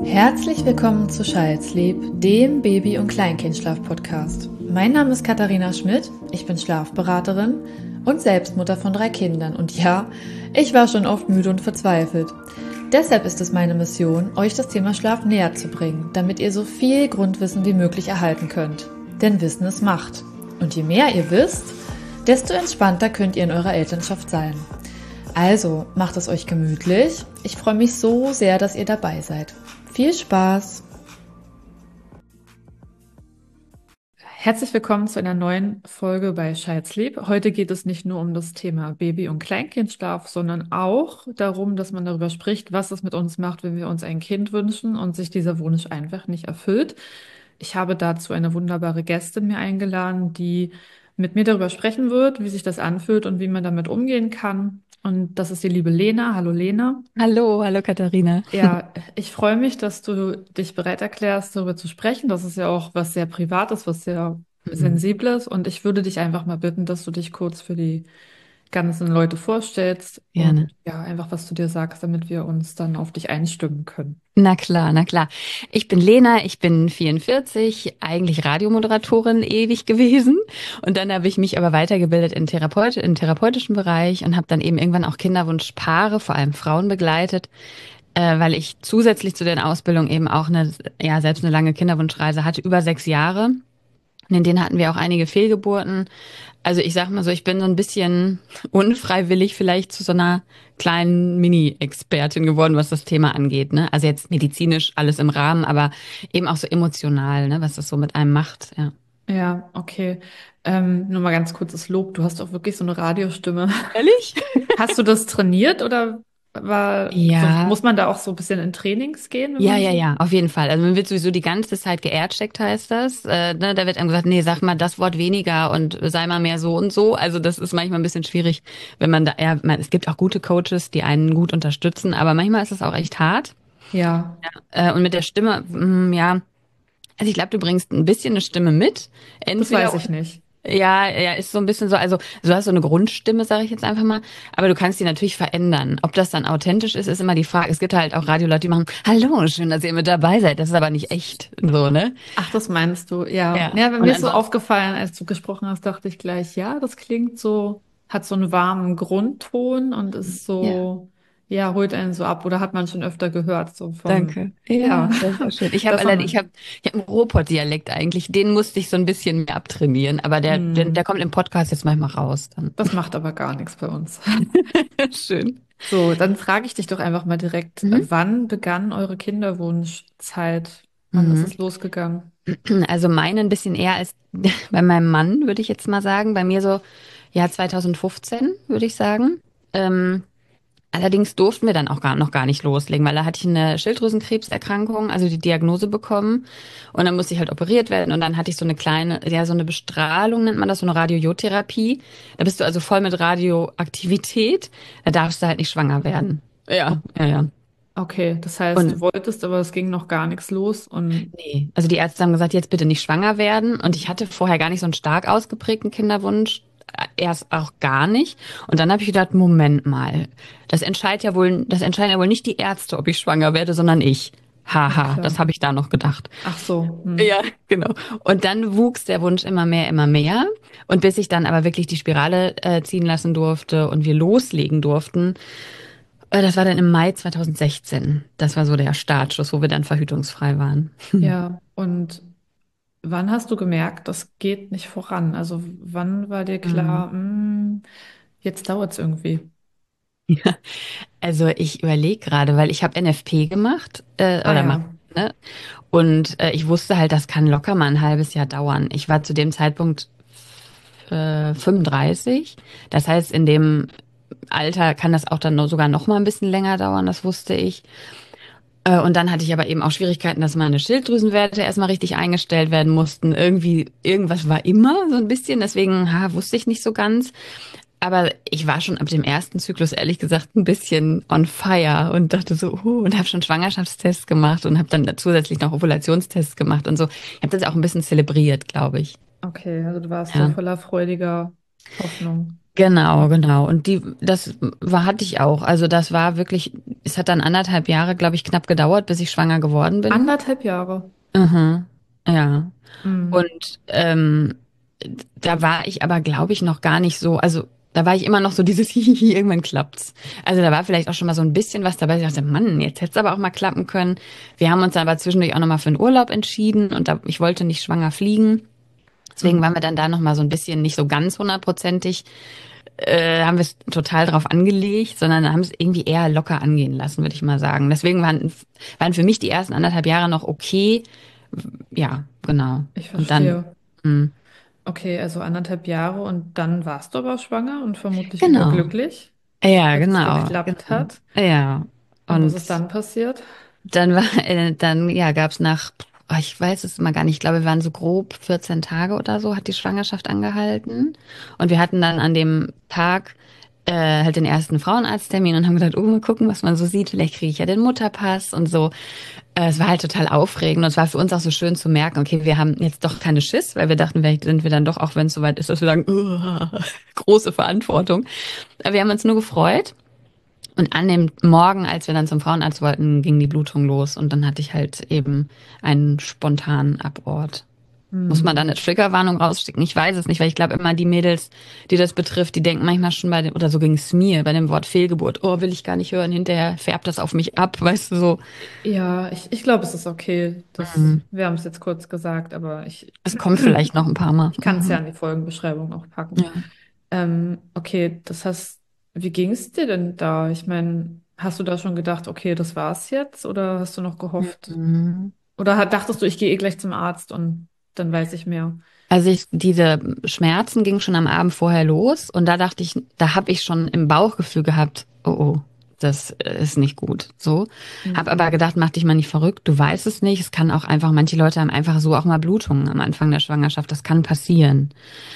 Herzlich willkommen zu Child's-Sleep, dem Baby- und Kleinkindschlaf-Podcast. Mein Name ist Katharina Schmidt, ich bin Schlafberaterin und Selbstmutter von 3 Kindern. Und ja, ich war schon oft müde und verzweifelt. Deshalb ist es meine Mission, euch das Thema Schlaf näher zu bringen, damit ihr so viel Grundwissen wie möglich erhalten könnt. Denn Wissen ist Macht. Und je mehr ihr wisst, desto entspannter könnt ihr in eurer Elternschaft sein. Also, macht es euch gemütlich. Ich freue mich so sehr, dass ihr dabei seid. Viel Spaß! Herzlich willkommen zu einer neuen Folge bei Child's-Sleep. Heute geht es nicht nur um das Thema Baby- und Kleinkindschlaf, sondern auch darum, dass man darüber spricht, was es mit uns macht, wenn wir uns ein Kind wünschen und sich dieser Wunsch einfach nicht erfüllt. Ich habe dazu eine wunderbare Gästin mir eingeladen, die mit mir darüber sprechen wird, wie sich das anfühlt und wie man damit umgehen kann. Und das ist die liebe Lena. Hallo Lena. Hallo Katharina. Ja, ich freue mich, dass du dich bereit erklärst, darüber zu sprechen. Das ist ja auch was sehr Privates, was sehr Mhm. Sensibles. Und ich würde dich einfach mal bitten, dass du dich kurz für die ganzen Leute vorstellst und Gerne. ja, einfach was du dir sagst, damit wir uns dann auf dich einstimmen können. Na klar, na klar. Ich bin Lena, ich bin 44, eigentlich Radiomoderatorin ewig gewesen. Und dann habe ich mich aber weitergebildet im therapeutischen Bereich und habe dann eben irgendwann auch Kinderwunschpaare, vor allem Frauen begleitet, weil ich zusätzlich zu den Ausbildungen eben auch selbst eine lange Kinderwunschreise hatte, über 6 Jahre. Und in denen hatten wir auch einige Fehlgeburten. Also ich sag mal so, ich bin so ein bisschen unfreiwillig vielleicht zu so einer kleinen Mini-Expertin geworden, was das Thema angeht, ne? Also jetzt medizinisch alles im Rahmen, aber eben auch so emotional, ne? Was das so mit einem macht, ja. Ja, okay. Nur mal ganz kurzes Lob. Du hast auch wirklich so eine Radiostimme. Ehrlich? Hast du das trainiert oder Ja, muss man da auch so ein bisschen in Trainings gehen, wenn ja, man ja, so? ja, auf jeden Fall. Also man wird sowieso die ganze Zeit geaircheckt, heißt das. Ne, da wird einem gesagt, nee, sag mal das Wort weniger und sei mal mehr so und so. Also das ist manchmal ein bisschen schwierig, wenn man da, ja, es gibt auch gute Coaches, die einen gut unterstützen, aber manchmal ist es auch echt hart. Ja, Und mit der Stimme, ja, also ich glaube, du bringst ein bisschen eine Stimme mit. das weiß Entweder, ich nicht. ja, ja, ist so ein bisschen so, also du hast so eine Grundstimme, sage ich jetzt einfach mal, aber du kannst die natürlich verändern. Ob das dann authentisch ist, ist immer die Frage. Es gibt halt auch Radioleute, die machen, hallo, schön, dass ihr mit dabei seid. Das ist aber nicht echt, so, ne? Ach, das meinst du, ja. Ja. Ja, bei Und mir ist so ansonsten, aufgefallen, als du gesprochen hast, dachte ich gleich, ja, das klingt so, hat so einen warmen Grundton und ist ja, so, ja, holt einen so ab. Oder hat man schon öfter gehört, so vom, danke. ja, Ja, das war schön. Ich habe das allerdings, haben ich hab einen Ruhrpott-Dialekt eigentlich. Den musste ich so ein bisschen mehr abtrainieren, aber der hm, kommt im Podcast jetzt manchmal raus dann. das macht aber gar nichts bei uns. Schön. So, dann frage ich dich doch einfach mal direkt, Mhm. wann begann eure Kinderwunschzeit? Wann ist Mhm. es losgegangen? Also meine ein bisschen eher als bei meinem Mann, würde ich jetzt mal sagen. Bei mir so, ja, 2015, würde ich sagen. Ähm, allerdings durften wir dann auch noch gar nicht loslegen, weil da hatte ich eine Schilddrüsenkrebserkrankung, also die Diagnose bekommen. Und dann musste ich halt operiert werden. Und dann hatte ich so eine kleine, ja, so eine Bestrahlung nennt man das, so eine Radiojodtherapie. Da bist du also voll mit Radioaktivität. Da darfst du halt nicht schwanger werden. Ja, ja, ja. Okay, das heißt, du Und wolltest, aber es ging noch gar nichts los und nee, also die Ärzte haben gesagt, jetzt bitte nicht schwanger werden. Und ich hatte vorher gar nicht so einen stark ausgeprägten Kinderwunsch. Erst auch gar nicht. Und dann habe ich gedacht, Moment mal, das entscheiden ja wohl nicht die Ärzte, ob ich schwanger werde, sondern ich. ja Haha, klar. das habe ich da noch gedacht. Ach so, Ja, genau. Und dann wuchs der Wunsch immer mehr, immer mehr. Und bis ich dann aber wirklich die Spirale ziehen lassen durfte und wir loslegen durften, das war dann im Mai 2016. Das war so der Startschuss, wo wir dann verhütungsfrei waren. ja. Und wann hast du gemerkt, das geht nicht voran? Also wann war dir Mhm. klar, jetzt dauert es irgendwie? Also ich überlege gerade, weil ich habe NFP gemacht Ah oder mach, ja, ne? Und ich wusste halt, das kann locker mal ein halbes Jahr dauern. Ich war zu dem Zeitpunkt 35. Das heißt, in dem Alter kann das auch dann sogar noch mal ein bisschen länger dauern, das wusste ich. Und dann hatte ich aber eben auch Schwierigkeiten, dass meine Schilddrüsenwerte erstmal richtig eingestellt werden mussten. Irgendwie, irgendwas war immer so ein bisschen, deswegen wusste ich nicht so ganz. Aber ich war schon ab dem ersten Zyklus ehrlich gesagt ein bisschen on fire und dachte so, und habe schon Schwangerschaftstests gemacht und habe dann zusätzlich noch Ovulationstests gemacht und so. Ich habe das auch ein bisschen zelebriert, glaube ich. okay, also du warst so Ja. voller freudiger Hoffnung. Genau, genau. Und das hatte ich auch. Also das war wirklich, es hat dann 1,5 Jahre, glaube ich, knapp gedauert, bis ich schwanger geworden bin. 1,5 Jahre. Mhm. Ja. Mhm. Und da war ich aber, glaube ich, noch gar nicht so, also da war ich immer noch so dieses Hihihi, irgendwann klappt's. Also da war vielleicht auch schon mal so ein bisschen was dabei. Ich dachte, Mann, jetzt hätte es aber auch mal klappen können. Wir haben uns dann aber zwischendurch auch nochmal für einen Urlaub entschieden und ich wollte nicht schwanger fliegen. Deswegen waren wir dann da nochmal so ein bisschen nicht so ganz hundertprozentig, haben wir es total drauf angelegt, sondern haben es irgendwie eher locker angehen lassen, würde ich mal sagen. Deswegen waren für mich die ersten 1,5 Jahre noch okay. Ja, genau. Ich Und dann, verstehe. mh, Okay, also 1,5 Jahre und dann warst du aber schwanger und vermutlich genau. überglücklich, Ja, dass es genau, geklappt genau. hat. Ja. Und was Und ist dann passiert? dann, ja, gab's ich weiß es mal gar nicht, ich glaube, wir waren so grob 14 Tage oder so, hat die Schwangerschaft angehalten. Und wir hatten dann an dem Tag halt den ersten Frauenarzttermin und haben gedacht, oh, mal gucken, was man so sieht. Vielleicht kriege ich ja den Mutterpass und so. Es war halt total aufregend und es war für uns auch so schön zu merken, okay, wir haben jetzt doch keine Schiss, weil wir dachten, vielleicht sind wir dann doch, auch wenn es soweit ist, dass wir sagen, große Verantwortung. Aber wir haben uns nur gefreut. Und an dem Morgen, als wir dann zum Frauenarzt wollten, ging die Blutung los und dann hatte ich halt eben einen spontanen Abort. Muss man da eine Hm. Triggerwarnung rausschicken? Ich weiß es nicht, weil ich glaube immer die Mädels, die das betrifft, die denken manchmal schon oder so ging es mir, bei dem Wort Fehlgeburt, oh, will ich gar nicht hören, hinterher färbt das auf mich ab, weißt du so. Ja, ich glaube, es ist okay. Mhm. Wir haben es jetzt kurz gesagt, aber Es kommt vielleicht noch ein paar Mal. ich kann es ja Mhm. in die Folgenbeschreibung auch packen. Ja. Okay, das heißt, wie ging es dir denn da? Ich meine, hast du da schon gedacht, okay, das war's jetzt? Oder hast du noch gehofft? Mhm. Oder dachtest du, ich gehe eh gleich zum Arzt und dann weiß ich mehr? Also diese Schmerzen gingen schon am Abend vorher los und da dachte ich, da habe ich schon im Bauchgefühl gehabt, oh oh, das ist nicht gut. So, habe aber Mhm. gedacht, mach dich mal nicht verrückt, du weißt es nicht. Es kann auch einfach, manche Leute haben einfach so auch mal Blutungen am Anfang der Schwangerschaft, das kann passieren.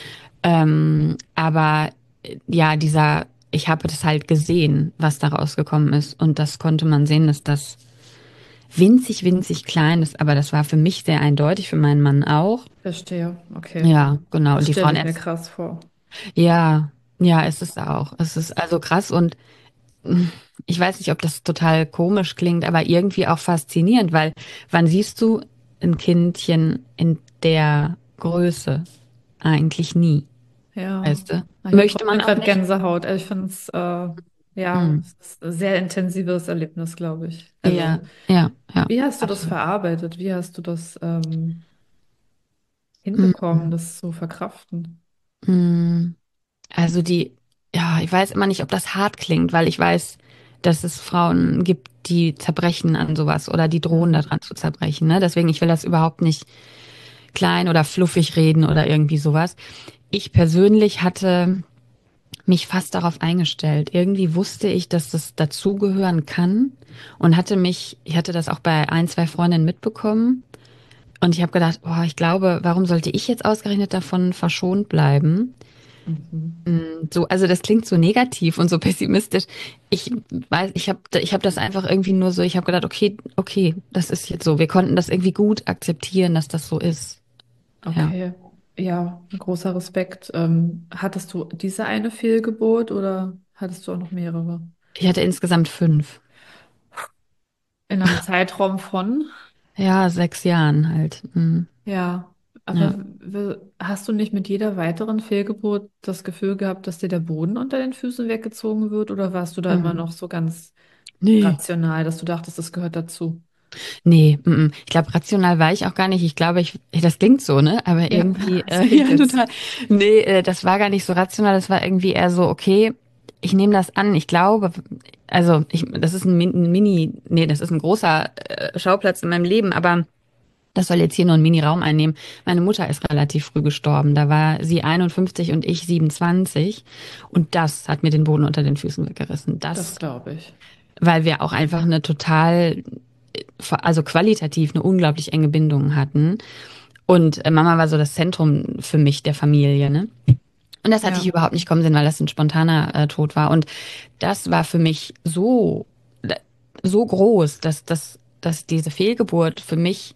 Aber ja, ich habe das halt gesehen, was da rausgekommen ist und das konnte man sehen, dass das winzig, winzig klein ist, aber das war für mich sehr eindeutig, für meinen Mann auch. Verstehe, okay. Ja, genau. Und Das die stelle ich mir Frauenärztin. krass vor. Ja, ja, es ist auch. Es ist also krass und ich weiß nicht, ob das total komisch klingt, aber irgendwie auch faszinierend, weil wann siehst du ein Kindchen in der Größe? Eigentlich nie, Ja, weißt du? ich habe Möchte trotzdem man auch gerade nicht. Gänsehaut. Ich finde es, ja, Hm. es ist ein sehr intensives Erlebnis, glaube ich. Also, Ja, ja, ja, wie hast du das absolut. verarbeitet? Wie hast du das hinbekommen, Mhm. das zu verkraften? Mhm. Also ja, ich weiß immer nicht, ob das hart klingt, weil ich weiß, dass es Frauen gibt, die zerbrechen an sowas oder die drohen Mhm. daran zu zerbrechen, ne? Deswegen, ich will das überhaupt nicht klein oder fluffig reden oder irgendwie sowas. Ich persönlich hatte mich fast darauf eingestellt. Irgendwie wusste ich, dass das dazugehören kann und ich hatte das auch bei ein, zwei Freundinnen mitbekommen und ich habe gedacht, oh, ich glaube, warum sollte ich jetzt ausgerechnet davon verschont bleiben? Mhm. So, also das klingt so negativ und so pessimistisch. Ich weiß, ich hab das einfach irgendwie nur so, ich habe gedacht, okay, okay, das ist jetzt so. Wir konnten das irgendwie gut akzeptieren, dass das so ist. Ja. Okay, ja, großer Respekt. Hattest du diese eine Fehlgeburt oder hattest du auch noch mehrere? Ich hatte insgesamt 5. In einem Zeitraum von? Ja, 6 Jahren halt. Ja, Ja. aber hast du nicht mit jeder weiteren Fehlgeburt das Gefühl gehabt, dass dir der Boden unter den Füßen weggezogen wird? Oder warst du da immer Mhm. noch so ganz Nee. rational, dass du dachtest, das gehört dazu? Nee, ich glaube, rational war ich auch gar nicht. Ich glaube, das klingt so, ne? Aber Ja, irgendwie, es klingt ja, jetzt. total. Nee, das war gar nicht so rational. Das war irgendwie eher so, okay, ich nehme das an. Ich glaube, also, das ist nee, das ist ein großer Schauplatz in meinem Leben, aber das soll jetzt hier nur einen Mini-Raum einnehmen. Meine Mutter ist relativ früh gestorben. Da war sie 51 und ich 27. Und das hat mir den Boden unter den Füßen weggerissen. Das Das, glaube ich. weil wir auch einfach eine also qualitativ eine unglaublich enge Bindung hatten. Und Mama war so das Zentrum für mich der Familie, ne? Und das hatte ich Ja, überhaupt nicht kommen sehen, weil das ein spontaner Tod war. Und das war für mich so groß, dass diese Fehlgeburt für mich,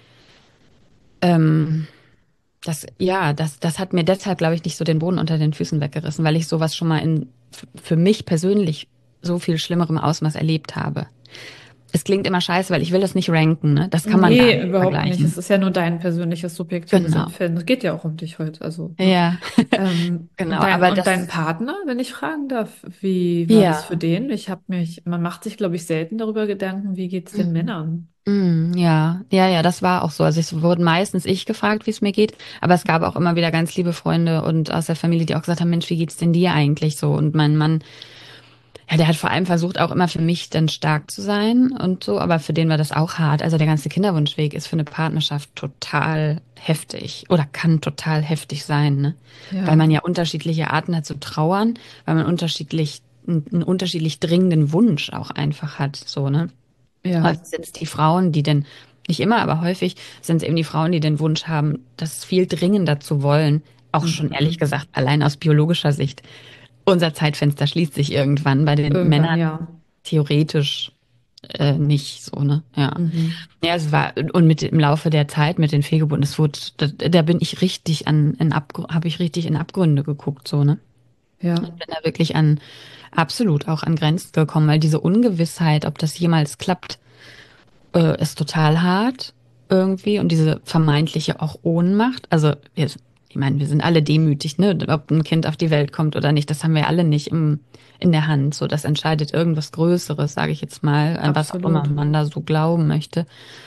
ähm, das hat mir deshalb, glaube ich, nicht so den Boden unter den Füßen weggerissen, weil ich sowas schon mal für mich persönlich so viel schlimmerem Ausmaß erlebt habe. Es klingt immer scheiße, weil ich will das nicht ranken, ne? Das kann man gar Nee, nicht überhaupt nicht. Es vergleichen. ist ja nur dein persönliches subjektives Genau. Empfinden. Es geht ja auch um dich heute. Also, ne? Ja, genau. Aber Und dein das, Partner, wenn ich fragen darf, wie war das für ja. den? Man macht sich, glaube ich, selten darüber Gedanken, wie geht's den Mhm. Männern? Ja, das war auch so. Also es wurde meistens ich gefragt, wie es mir geht, aber es gab auch immer wieder ganz liebe Freunde und aus der Familie, die auch gesagt haben, Mensch, wie geht's denn dir eigentlich so? Und mein Mann, ja, der hat vor allem versucht, auch immer für mich dann stark zu sein und so, aber für den war das auch hart. Also der ganze Kinderwunschweg ist für eine Partnerschaft total heftig oder kann total heftig sein, ne? Weil Ja, man ja unterschiedliche Arten hat zu trauern, weil man einen unterschiedlich dringenden Wunsch auch einfach hat, so, ne? ja. Häufig sind es die Frauen, die denn, nicht immer, aber häufig sind es eben die Frauen, die den Wunsch haben, das viel dringender zu wollen. Auch schon ehrlich Mhm. gesagt, allein aus biologischer Sicht. Unser Zeitfenster schließt sich irgendwann, bei den Irgendwann, Männern ja. theoretisch nicht so, ne? Ja. Mhm. Ja, es war, und mit im Laufe der Zeit, mit den Fehlgeburten, es wurde, da bin ich richtig habe ich richtig in Abgründe geguckt, so, ne? Ja. Und bin da wirklich absolut auch an Grenzen gekommen, weil diese Ungewissheit, ob das jemals klappt, ist total hart irgendwie und diese vermeintliche auch Ohnmacht. Also ich meine, wir sind alle demütig, ne? Ob ein Kind auf die Welt kommt oder nicht, das haben wir alle nicht in der Hand. So, das entscheidet irgendwas Größeres, sage ich jetzt mal, an was auch immer Absolut. man da so glauben möchte.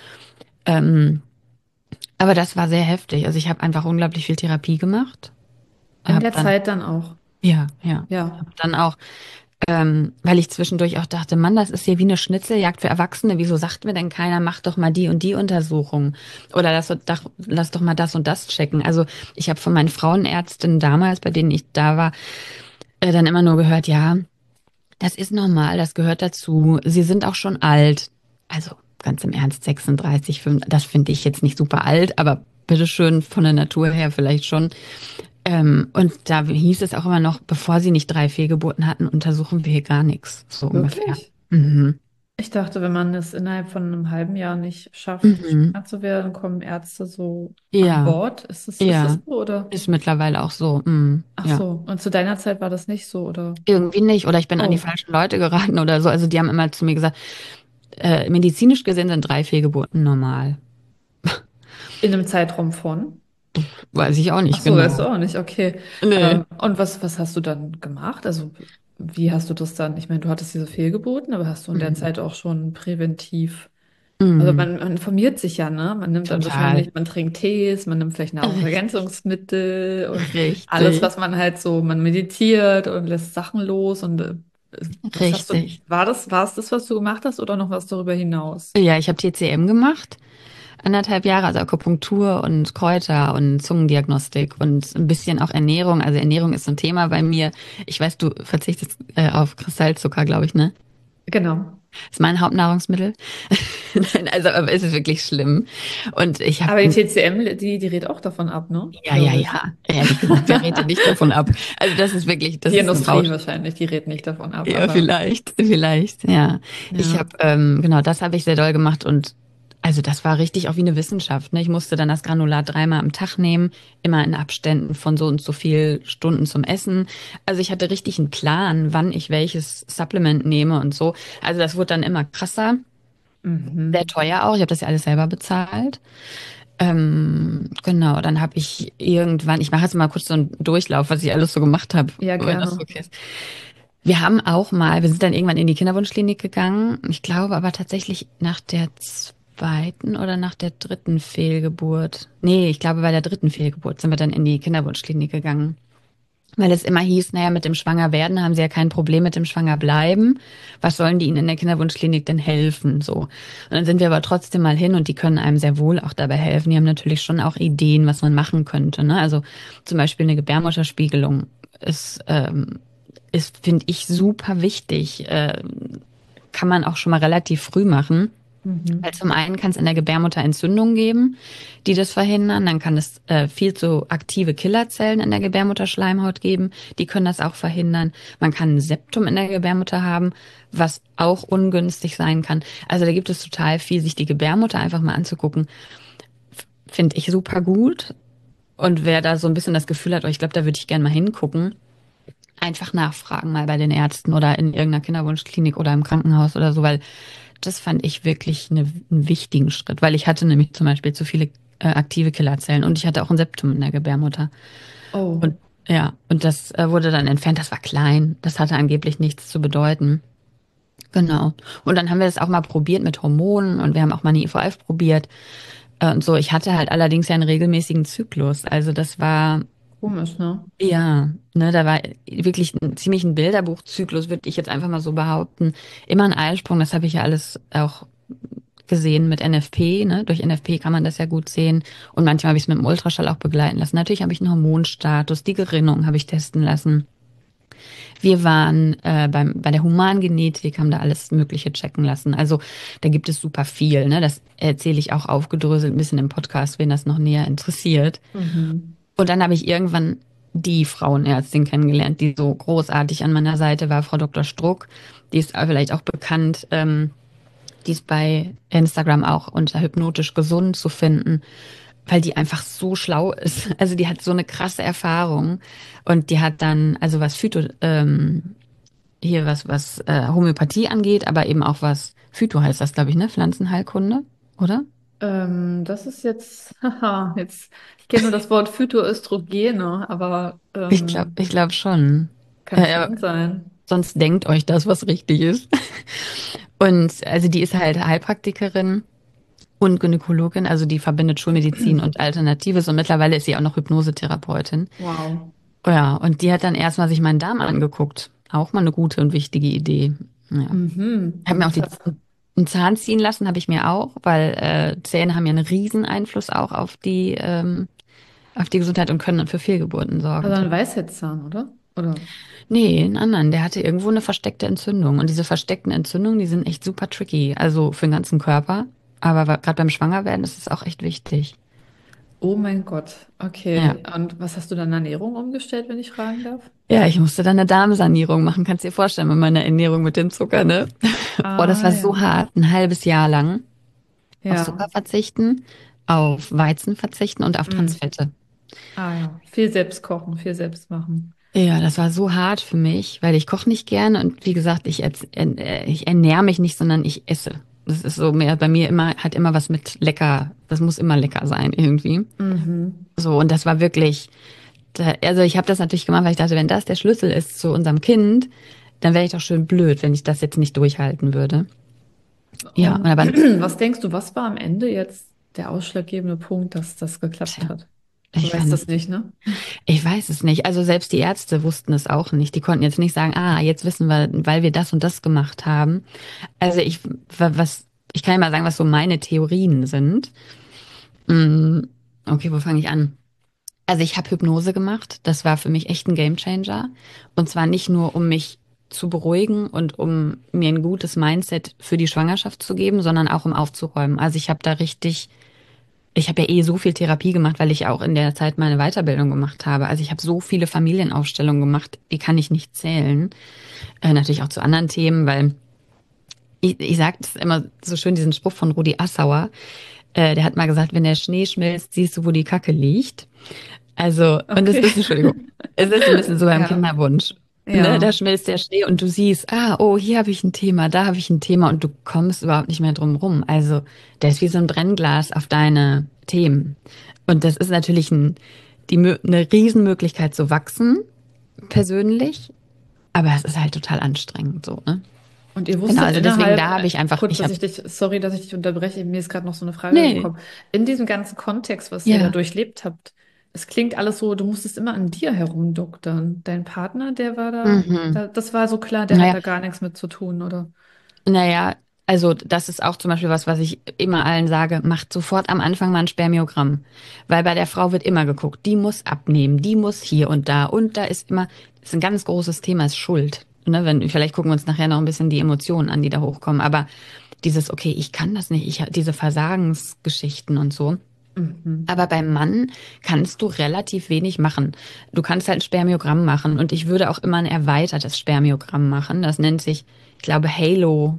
Ähm, aber das war sehr heftig. Also ich habe einfach unglaublich viel Therapie gemacht. In Hab der dann, Zeit dann auch. ja. Ja. Hab dann auch weil ich zwischendurch auch dachte, Mann, das ist hier wie eine Schnitzeljagd für Erwachsene. Wieso sagt mir denn keiner, mach doch mal die und die Untersuchung? Oder lass doch mal das und das checken. Also ich habe von meinen Frauenärztinnen damals, bei denen ich da war, dann immer nur gehört, ja, das ist normal, das gehört dazu. Sie sind auch schon alt. Also ganz im Ernst, 36, 5, das finde ich jetzt nicht super alt, aber bitteschön von der Natur her vielleicht schon. Und da hieß es auch immer noch, bevor sie nicht 3 Fehlgeburten hatten, untersuchen wir hier gar nichts, so ungefähr. Wirklich? Mhm. Ich dachte, wenn man es innerhalb von einem halben Jahr nicht schafft, Mhm. schwanger zu werden, kommen Ärzte so an Ja, Bord. Ist es ja, so, oder? ist mittlerweile auch so. Mhm. Ach Ja, so. Und zu deiner Zeit war das nicht so, oder? irgendwie nicht. Oder ich bin an die Oh. falschen Leute geraten oder so. Also die haben immer zu mir gesagt, medizinisch gesehen sind 3 Fehlgeburten normal. In einem Zeitraum von? Weiß ich auch Ach nicht so, weißt du genau. auch nicht, okay. Nee. Und was hast du dann gemacht? Also, wie hast du das dann? Ich meine, du hattest diese Fehlgeburten, aber hast du in der Mhm. Zeit auch schon präventiv. Also Mhm. man informiert sich ja, ne? Man nimmt dann Total. wahrscheinlich, man trinkt Tees, man nimmt vielleicht Nahrungsergänzungsmittel und alles, Richtig. was man halt so, man meditiert und lässt Sachen los und was hast du, Richtig. war es das, was du gemacht hast oder noch was darüber hinaus? Ja, ich habe TCM gemacht. 1,5 Jahre, also Akupunktur und Kräuter und Zungendiagnostik und ein bisschen auch Ernährung. Also Ernährung ist so ein Thema bei mir. Ich weiß, du verzichtest auf Kristallzucker, glaube ich, ne? Genau. Ist mein Hauptnahrungsmittel. Nein, also aber es ist wirklich schlimm. Und ich habe Aber die TCM, die rät auch davon ab, ne? ja, ja, Glaube ich. ja, ehrlich gesagt, wer redet nicht davon ab? Also das ist wirklich, das Die ist ein Industrie Rausch. wahrscheinlich, die rät nicht davon ab, Ja, aber vielleicht, ja. Ich ja. habe, genau, das habe ich sehr doll gemacht und also das war richtig auch wie eine Wissenschaft, ne? Ich musste dann das Granulat 3-mal am Tag nehmen, immer in Abständen von so und so viel Stunden zum Essen. Also ich hatte richtig einen Plan, wann ich welches Supplement nehme und so. Also das wurde dann immer krasser, sehr Mhm. teuer auch. Ich habe das ja alles selber bezahlt. Genau, dann habe ich irgendwann, ich mache jetzt mal kurz so einen Durchlauf, was ich alles so gemacht habe, Ja, wenn das gerne. okay ist. Wir sind dann irgendwann in die Kinderwunschklinik gegangen. Ich glaube aber tatsächlich nach der zweiten oder nach der dritten Fehlgeburt. Nee, ich glaube bei der dritten Fehlgeburt sind wir dann in die Kinderwunschklinik gegangen. Weil es immer hieß, naja, mit dem Schwangerwerden haben sie ja kein Problem mit dem Schwangerbleiben. Was sollen die ihnen in der Kinderwunschklinik denn helfen? So. Und dann sind wir aber trotzdem mal hin und die können einem sehr wohl auch dabei helfen. Die haben natürlich schon auch Ideen, was man machen könnte. Ne? Also zum Beispiel eine Gebärmutterspiegelung ist, finde ich, super wichtig. Kann man auch schon mal relativ früh machen. Weil Mhm. zum einen kann es in der Gebärmutter Entzündungen geben, die das verhindern. Dann kann es viel zu aktive Killerzellen in der Gebärmutterschleimhaut geben, die können das auch verhindern. Man kann ein Septum in der Gebärmutter haben, was auch ungünstig sein kann. Also da gibt es total viel, sich die Gebärmutter einfach mal anzugucken, finde ich super gut. Und wer da so ein bisschen das Gefühl hat, oh, ich glaube, da würde ich gerne mal hingucken, einfach nachfragen mal bei den Ärzten oder in irgendeiner Kinderwunschklinik oder im Krankenhaus oder so, weil das fand ich wirklich einen wichtigen Schritt, weil ich hatte nämlich zum Beispiel zu viele aktive Killerzellen und ich hatte auch ein Septum in der Gebärmutter. Oh. Und ja, und das wurde dann entfernt. Das war klein. Das hatte angeblich nichts zu bedeuten. Genau. Und dann haben wir das auch mal probiert mit Hormonen und wir haben auch mal eine IVF probiert. Und so, ich hatte halt allerdings ja einen regelmäßigen Zyklus. Also das war, Komisch, ne? ja, ne, da war wirklich ziemlich ein Bilderbuchzyklus, würde ich jetzt einfach mal so behaupten. Immer ein Eisprung, das habe ich ja alles auch gesehen mit NFP, ne? Durch NFP kann man das ja gut sehen. Und manchmal habe ich es mit dem Ultraschall auch begleiten lassen. Natürlich habe ich einen Hormonstatus, die Gerinnung habe ich testen lassen. Wir waren bei der Humangenetik, haben da alles Mögliche checken lassen. Also da gibt es super viel, ne? Das erzähle ich auch aufgedröselt ein bisschen im Podcast, wen das noch näher interessiert. Mhm. Und dann habe ich irgendwann die Frauenärztin kennengelernt, die so großartig an meiner Seite war, Frau Dr. Struck. Die ist vielleicht auch bekannt. Die ist bei Instagram auch unter hypnotisch gesund zu finden, weil die einfach so schlau ist. Also die hat so eine krasse Erfahrung und die hat dann, also was hier was Homöopathie angeht, aber eben auch was Phyto heißt das, glaube ich, ne? Pflanzenheilkunde, oder? Das ist jetzt, haha, jetzt, ich kenne nur das Wort Phytoöstrogene, aber Ich glaube schon. kann Äh, schon sein. sonst denkt euch das, was richtig ist. Und also die ist halt Heilpraktikerin und Gynäkologin, also die verbindet Schulmedizin und Alternatives und mittlerweile ist sie auch noch Hypnosetherapeutin. Wow. Ja, und die hat dann erstmal sich meinen Darm angeguckt. Auch mal eine gute und wichtige Idee. Ja. Mhm. Ich habe Und mir auch was hast einen Zahn ziehen lassen, habe ich mir auch, weil Zähne haben ja einen riesen Einfluss auch auf die Gesundheit und können dann für Fehlgeburten sorgen. also ein Weisheitszahn, oder? Oder? Nee, einen anderen. Der hatte irgendwo eine versteckte Entzündung. Und diese versteckten Entzündungen, die sind echt super tricky. Also für den ganzen Körper. Aber gerade beim Schwangerwerden ist es auch echt wichtig. Oh mein Gott. Ja. Okay. Und was hast du dann Ernährung umgestellt, wenn ich fragen darf? Ja, ich musste dann eine Darmsanierung machen. Kannst dir vorstellen, mit meiner Ernährung mit dem Zucker, ne? Boah, das Ah, war so ja. hart. Ein halbes Jahr lang auf Ja. Zucker verzichten, auf Weizen verzichten und auf Mm. Transfette. Ah, ja. Viel selbst kochen, viel selbst machen. Ja, das war so hart für mich, weil ich koche nicht gerne und wie gesagt, ich ernähre mich nicht, sondern ich esse. Das ist so mehr bei mir immer, hat immer was mit lecker, das muss immer lecker sein irgendwie. Mhm. So, und das war wirklich, also ich habe das natürlich gemacht, weil ich dachte, wenn das der Schlüssel ist zu unserem Kind, dann wäre ich doch schön blöd, wenn ich das jetzt nicht durchhalten würde. Ja, und Und aber, was denkst du, was war am Ende jetzt der ausschlaggebende Punkt, dass das geklappt tja, hat? Du ich weißt kann es das nicht, ne? Ich weiß es nicht. Also selbst die Ärzte wussten es auch nicht. Die konnten jetzt nicht sagen, jetzt wissen wir, weil wir das und das gemacht haben. Also ich kann ja mal sagen, was so meine Theorien sind. Mm, Okay, wo fange ich an? Also ich habe Hypnose gemacht. Das war für mich echt ein Gamechanger. Und zwar nicht nur, um mich zu beruhigen und um mir ein gutes Mindset für die Schwangerschaft zu geben, sondern auch um aufzuräumen. Also ich habe ja eh so viel Therapie gemacht, weil ich auch in der Zeit meine Weiterbildung gemacht habe. Also ich habe so viele Familienaufstellungen gemacht, die kann ich nicht zählen. Natürlich auch zu anderen Themen, weil ich sage das immer so schön, diesen Spruch von Rudi Assauer. Der hat mal gesagt, wenn der Schnee schmilzt, siehst du, wo die Kacke liegt. Also, und es Okay. ist, Entschuldigung, es ist ein bisschen so beim Ja. Kinderwunsch. Ne, da Ja. schmilzt der Schnee und du siehst, oh, hier habe ich ein Thema, da habe ich ein Thema und du kommst überhaupt nicht mehr drum rum. Also, der ist wie so ein Brennglas auf deine Themen. Und das ist natürlich eine Riesenmöglichkeit zu wachsen, persönlich, aber es ist halt total anstrengend so, ne? Und ihr Genau, wusstet also deswegen, innerhalb, da habe ich einfach, kurz, sorry, dass ich dich unterbreche, mir ist gerade noch so eine Frage nee, gekommen. In diesem ganzen Kontext, was ihr da ja, durchlebt habt, es klingt alles so, du musstest immer an dir herumdoktern. Dein Partner, der war mhm. das war so klar, der hat Naja, da gar nichts mit zu tun, oder? Naja, also das ist auch zum Beispiel was ich immer allen sage, macht sofort am Anfang mal ein Spermiogramm. Weil bei der Frau wird immer geguckt, die muss abnehmen, die muss hier und da ist immer, das ist ein ganz großes Thema, ist Schuld. Ne, vielleicht gucken wir uns nachher noch ein bisschen die Emotionen an, die da hochkommen. Aber dieses, okay, ich kann das nicht, diese Versagensgeschichten und so. Mhm. Aber beim Mann kannst du relativ wenig machen. Du kannst halt ein Spermiogramm machen und ich würde auch immer ein erweitertes Spermiogramm machen. Das nennt sich, ich glaube, Halo.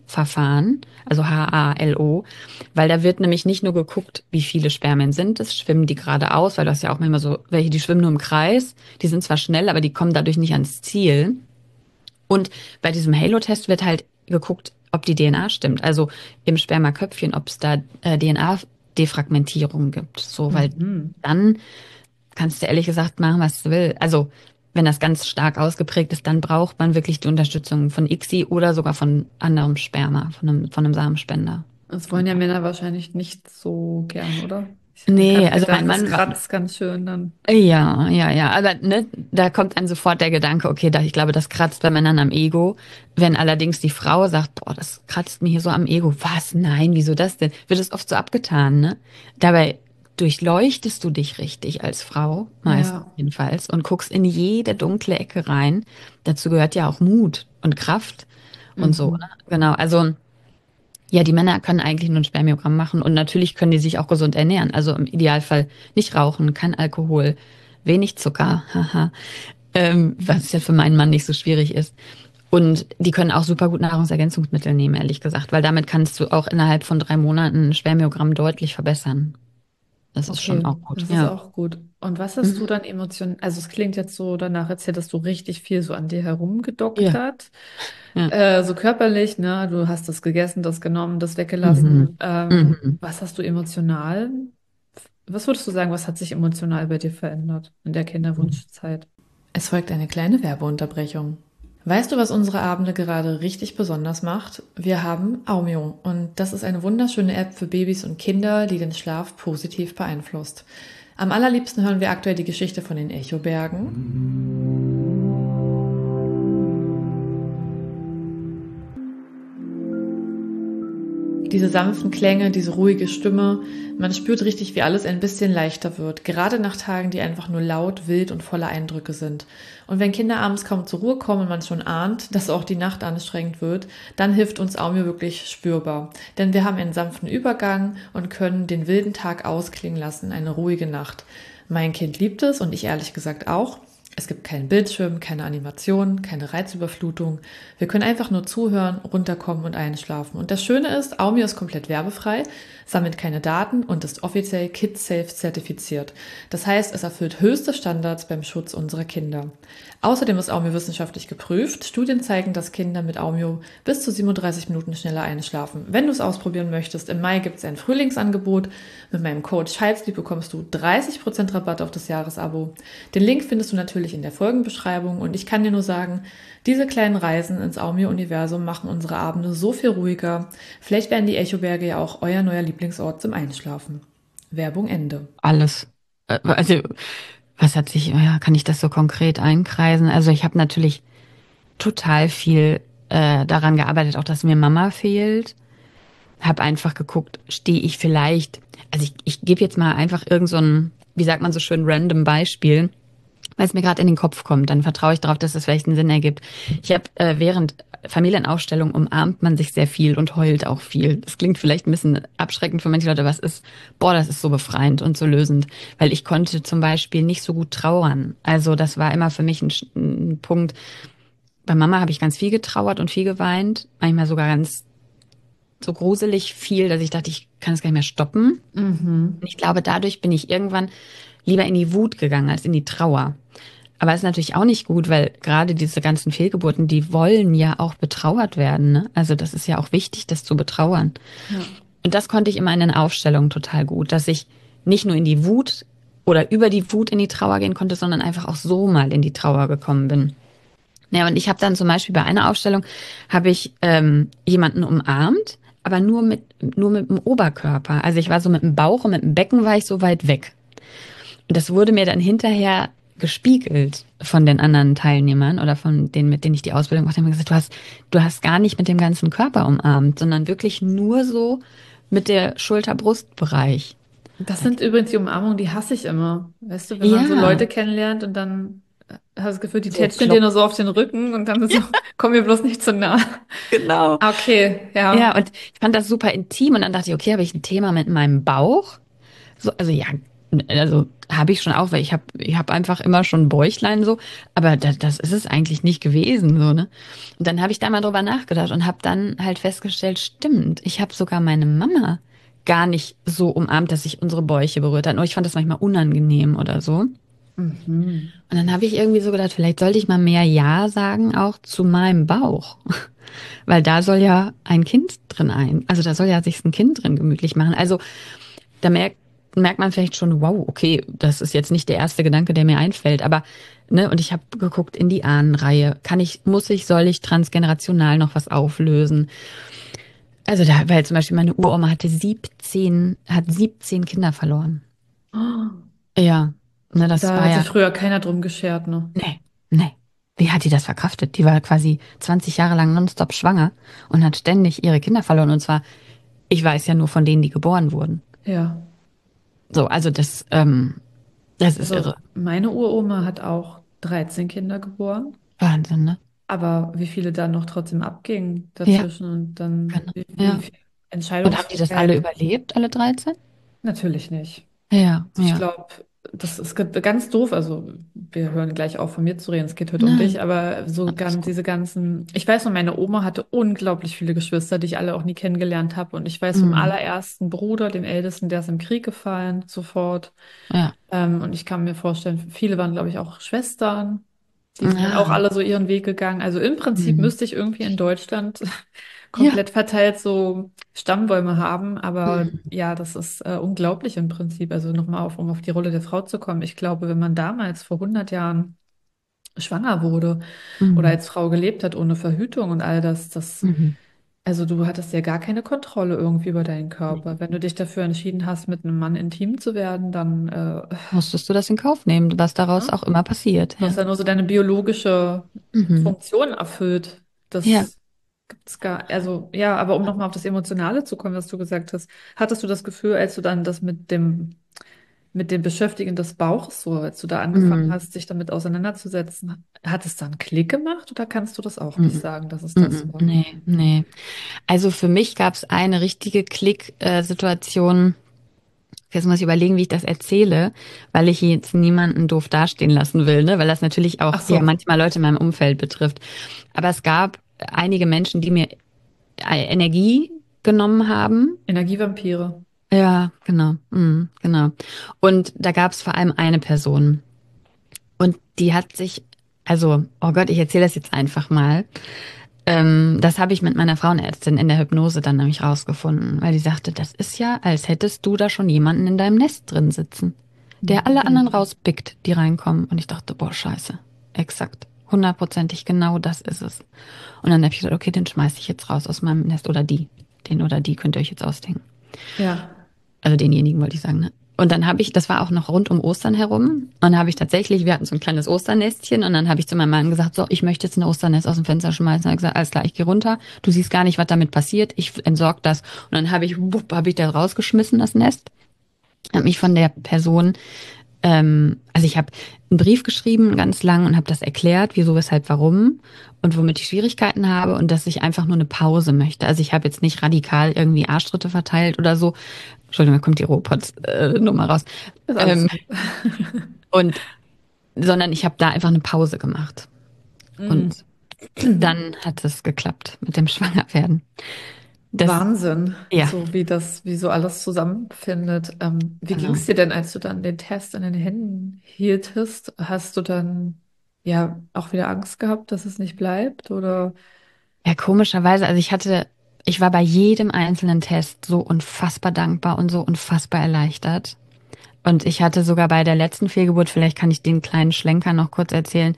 Halo-Verfahren, also HALO, weil da wird nämlich nicht nur geguckt, wie viele Spermien sind es, schwimmen die geradeaus, weil du hast ja auch manchmal so welche, die schwimmen nur im Kreis, die sind zwar schnell, aber die kommen dadurch nicht ans Ziel. Und bei diesem Halo-Test wird halt geguckt, ob die DNA stimmt, also im Spermaköpfchen, ob es da DNA-Defragmentierung gibt, so, weil Mhm. dann kannst du ehrlich gesagt machen, was du willst. Also, wenn das ganz stark ausgeprägt ist, dann braucht man wirklich die Unterstützung von ICSI oder sogar von anderem Sperma, von einem Samenspender. Das wollen ja Männer wahrscheinlich nicht so gern, oder? Ich Nee, habe also mein gedacht, das Mann war, kratzt ganz schön dann. ja, ja, ja, aber ne, da kommt dann sofort der Gedanke, okay, ich glaube, das kratzt bei Männern am Ego. Wenn allerdings die Frau sagt, boah, das kratzt mir hier so am Ego, was? Nein, wieso das denn? Wird es oft so abgetan, ne? Dabei durchleuchtest du dich richtig als Frau, meist Ja. jedenfalls, und guckst in jede dunkle Ecke rein. Dazu gehört ja auch Mut und Kraft und so, ne? Mhm. Genau, also ja, die Männer können eigentlich nur ein Spermiogramm machen und natürlich können die sich auch gesund ernähren. Also im Idealfall nicht rauchen, kein Alkohol, wenig Zucker, haha, was ja für meinen Mann nicht so schwierig ist. Und die können auch super gut Nahrungsergänzungsmittel nehmen, ehrlich gesagt, weil damit kannst du auch innerhalb von 3 Monaten ein Spermiogramm deutlich verbessern. Das ist schon Okay, auch gut, das ist ja. auch gut. Und was hast du Mhm. dann emotional, also es klingt jetzt so danach, als hättest du richtig viel so an dir Ja, herumgedoktert. ja. So körperlich, ne? Du hast das gegessen, das genommen, das Mhm. weggelassen. Mhm. Was hast du emotional? Was würdest du sagen, was hat sich emotional bei dir verändert in der Kinderwunschzeit? Es folgt eine kleine Werbeunterbrechung. Weißt du, was unsere Abende gerade richtig besonders macht? Wir haben Aumio und das ist eine wunderschöne App für Babys und Kinder, die den Schlaf positiv beeinflusst. Am allerliebsten hören wir aktuell die Geschichte von den Echobergen. Diese sanften Klänge, diese ruhige Stimme, man spürt richtig, wie alles ein bisschen leichter wird, gerade nach Tagen, die einfach nur laut, wild und voller Eindrücke sind. Und wenn Kinder abends kaum zur Ruhe kommen und man schon ahnt, dass auch die Nacht anstrengend wird, dann hilft uns Aumio wirklich spürbar. Denn wir haben einen sanften Übergang und können den wilden Tag ausklingen lassen, eine ruhige Nacht. Mein Kind liebt es und ich ehrlich gesagt auch. Es gibt keinen Bildschirm, keine Animation, keine Reizüberflutung. Wir können einfach nur zuhören, runterkommen und einschlafen. Und das Schöne ist, Aumio ist komplett werbefrei, sammelt keine Daten und ist offiziell Kids-Safe zertifiziert. Das heißt, es erfüllt höchste Standards beim Schutz unserer Kinder. Außerdem ist Aumio wissenschaftlich geprüft. Studien zeigen, dass Kinder mit Aumio bis zu 37 Minuten schneller einschlafen. Wenn du es ausprobieren möchtest, im Mai gibt es ein Frühlingsangebot. Mit meinem Code Childsleep bekommst du 30% Rabatt auf das Jahresabo. Den Link findest du natürlich in der Folgenbeschreibung und ich kann dir nur sagen, diese kleinen Reisen ins Aumio-Universum machen unsere Abende so viel ruhiger. Vielleicht werden die Echoberge ja auch euer neuer Lieblingsort zum Einschlafen. Werbung Ende. Alles. Also, was hat sich, ja, kann ich das so konkret einkreisen? Also ich habe natürlich total viel daran gearbeitet, auch dass mir Mama fehlt. Habe einfach geguckt, stehe ich vielleicht, also ich gebe jetzt mal einfach irgend so ein, wie sagt man so schön, random Beispiel, weil es mir gerade in den Kopf kommt, dann vertraue ich darauf, dass es vielleicht einen Sinn ergibt. Ich habe während Familienaufstellung umarmt man sich sehr viel und heult auch viel. Das klingt vielleicht ein bisschen abschreckend für manche Leute, aber es ist, boah, das ist so befreiend und so lösend, weil ich konnte zum Beispiel nicht so gut trauern. Also das war immer für mich ein Punkt. Bei Mama habe ich ganz viel getrauert und viel geweint, manchmal sogar ganz so gruselig viel, dass ich dachte, ich kann es gar nicht mehr stoppen. Mhm. Und ich glaube, dadurch bin ich irgendwann lieber in die Wut gegangen als in die Trauer. Aber es ist natürlich auch nicht gut, weil gerade diese ganzen Fehlgeburten, die wollen ja auch betrauert werden. Ne? Also das ist ja auch wichtig, das zu betrauern. Ja. Und das konnte ich immer in den Aufstellungen total gut, dass ich nicht nur in die Wut oder über die Wut in die Trauer gehen konnte, sondern einfach auch so mal in die Trauer gekommen bin. Ja, und ich habe dann zum Beispiel bei einer Aufstellung habe ich jemanden umarmt, aber nur mit dem Oberkörper. Also ich war so mit dem Bauch und mit dem Becken war ich so weit weg. Und das wurde mir dann hinterher gespiegelt von den anderen Teilnehmern oder von denen, mit denen ich die Ausbildung gemacht habe, haben gesagt, du hast gar nicht mit dem ganzen Körper umarmt, sondern wirklich nur so mit der Schulter-Brust-Bereich. Das sind übrigens die Umarmungen, die hasse ich immer. Weißt du, wenn man so Ja, Leute kennenlernt und dann hast du das Gefühl, die so tätscheln dir nur klopp. so auf den Rücken und dann so, komm mir bloß nicht zu nah. Genau. Okay, ja. Ja, und ich fand das super intim und dann dachte ich, okay, habe ich ein Thema mit meinem Bauch? So, also ja, Also habe ich schon auch, weil ich hab einfach immer schon ein Bäuchlein so, aber das ist es eigentlich nicht gewesen, so, ne? Und dann habe ich da mal drüber nachgedacht und habe dann halt festgestellt, stimmt, ich habe sogar meine Mama gar nicht so umarmt, dass ich unsere Bäuche berührt hat. Nur ich fand das manchmal unangenehm oder so. Und Mhm. dann habe ich irgendwie so gedacht, vielleicht sollte ich mal mehr Ja sagen, auch zu meinem Bauch. Weil da soll ja ein Kind drin also da soll ja sich ein Kind drin gemütlich machen. Also da merkt man vielleicht schon, wow, okay, das ist jetzt nicht der erste Gedanke, der mir einfällt, aber, ne, und ich habe geguckt in die Ahnenreihe, soll ich transgenerational noch was auflösen? Also da, weil zum Beispiel meine Uroma hat 17 Kinder verloren. Oh, Ja, ne, das da war hat ja, sich früher keiner drum geschert, ne? nee, nee. Wie hat die das verkraftet? Die war quasi 20 Jahre lang nonstop schwanger und hat ständig ihre Kinder verloren. Und zwar, ich weiß ja nur von denen, die geboren wurden. Ja. So, also das ist Also irre. meine Uroma hat auch 13 Kinder geboren, Wahnsinn, ne? aber wie viele dann noch trotzdem abgingen Ja, dazwischen und dann genau. wie Ja. viel Und haben die das alle Entscheidungsfreiheit? überlebt, alle 13? Natürlich nicht. Ja, Ich ja. glaube, das ist ganz doof. Also, wir hören gleich auf, von mir zu reden. Es geht heute um dich, Nein, aber so alles gut. diese ganzen. Ich weiß noch, meine Oma hatte unglaublich viele Geschwister, die ich alle auch nie kennengelernt habe. Und ich weiß vom Mhm. allerersten Bruder, dem Ältesten, der ist im Krieg gefallen, sofort. Ja. Und ich kann mir vorstellen, viele waren, glaube ich, auch Schwestern. Die sind dann auch Ja. alle so ihren Weg gegangen. Also im Prinzip Mhm. müsste ich irgendwie in Deutschland Ja. komplett verteilt so Stammbäume haben. Aber Mhm. ja, das ist unglaublich im Prinzip. Also nochmal um auf die Rolle der Frau zu kommen. Ich glaube, wenn man damals vor 100 Jahren schwanger wurde oder Mhm. als Frau gelebt hat ohne Verhütung und all das, Mhm. also du hattest ja gar keine Kontrolle irgendwie über deinen Körper. Wenn du dich dafür entschieden hast, mit einem Mann intim zu werden, dann Musstest du das in Kauf nehmen, was daraus ne? auch immer passiert, Du hast ja. ja nur so deine biologische Mhm. Funktion erfüllt. Ja. Das gibt's gar, also ja, aber um nochmal auf das Emotionale zu kommen, was du gesagt hast, hattest du das Gefühl, als du dann das mit dem Beschäftigen des Bauchs, so als du da angefangen Mhm. hast, dich damit auseinanderzusetzen, hat es dann Klick gemacht oder kannst du das auch nicht Mhm. sagen, dass es das Mhm. war? Nee, nee. Also für mich gab es eine richtige Klick-Situation. Jetzt muss ich überlegen, wie ich das erzähle, weil ich jetzt niemanden doof dastehen lassen will, ne? Weil das natürlich Ach auch ja so, manchmal Leute in meinem Umfeld betrifft. Aber es gab einige Menschen, die mir Energie genommen haben. Energievampire. Ja, genau, genau. Und da gab es vor allem eine Person. Und die hat sich, also, oh Gott, ich erzähle das jetzt einfach mal. Das habe ich mit meiner Frauenärztin in der Hypnose dann nämlich rausgefunden, weil die sagte, das ist ja, als hättest du da schon jemanden in deinem Nest drin sitzen, der alle anderen Mhm. rauspickt, die reinkommen. Und ich dachte, boah, scheiße, exakt, hundertprozentig genau das ist es. Und dann habe ich gesagt, okay, den schmeiß ich jetzt raus aus meinem Nest oder die. Den oder die könnt ihr euch jetzt ausdenken. Ja, Also denjenigen wollte ich sagen, ne? Und dann habe ich, das war auch noch rund um Ostern herum, und dann habe ich tatsächlich, wir hatten so ein kleines Osternestchen und dann habe ich zu meinem Mann gesagt, so, ich möchte jetzt ein Osternest aus dem Fenster schmeißen. Er hat gesagt, alles klar, ich gehe runter, du siehst gar nicht, was damit passiert, ich entsorge das. Und dann habe ich das rausgeschmissen, das Nest, habe mich von der Person, also ich habe einen Brief geschrieben, ganz lang, und habe das erklärt, wieso, weshalb, warum und womit ich Schwierigkeiten habe und dass ich einfach nur eine Pause möchte. Also ich habe jetzt nicht radikal irgendwie Arschtritte verteilt oder so. Entschuldigung, da kommt die Robot-Nummer raus. ist alles Ähm, gut. und sondern ich habe da einfach eine Pause gemacht. Mm. Und dann hat es geklappt mit dem Schwangerwerden. Das, Wahnsinn, ja, so wie das, wie so alles zusammenfindet. Wie ging genau. es dir denn, als du dann den Test in den Händen hieltest? Hast du dann ja auch wieder Angst gehabt, dass es nicht bleibt? Oder? Ja, komischerweise, also ich war bei jedem einzelnen Test so unfassbar dankbar und so unfassbar erleichtert. Und ich hatte sogar bei der letzten Fehlgeburt, vielleicht kann ich den kleinen Schlenker noch kurz erzählen,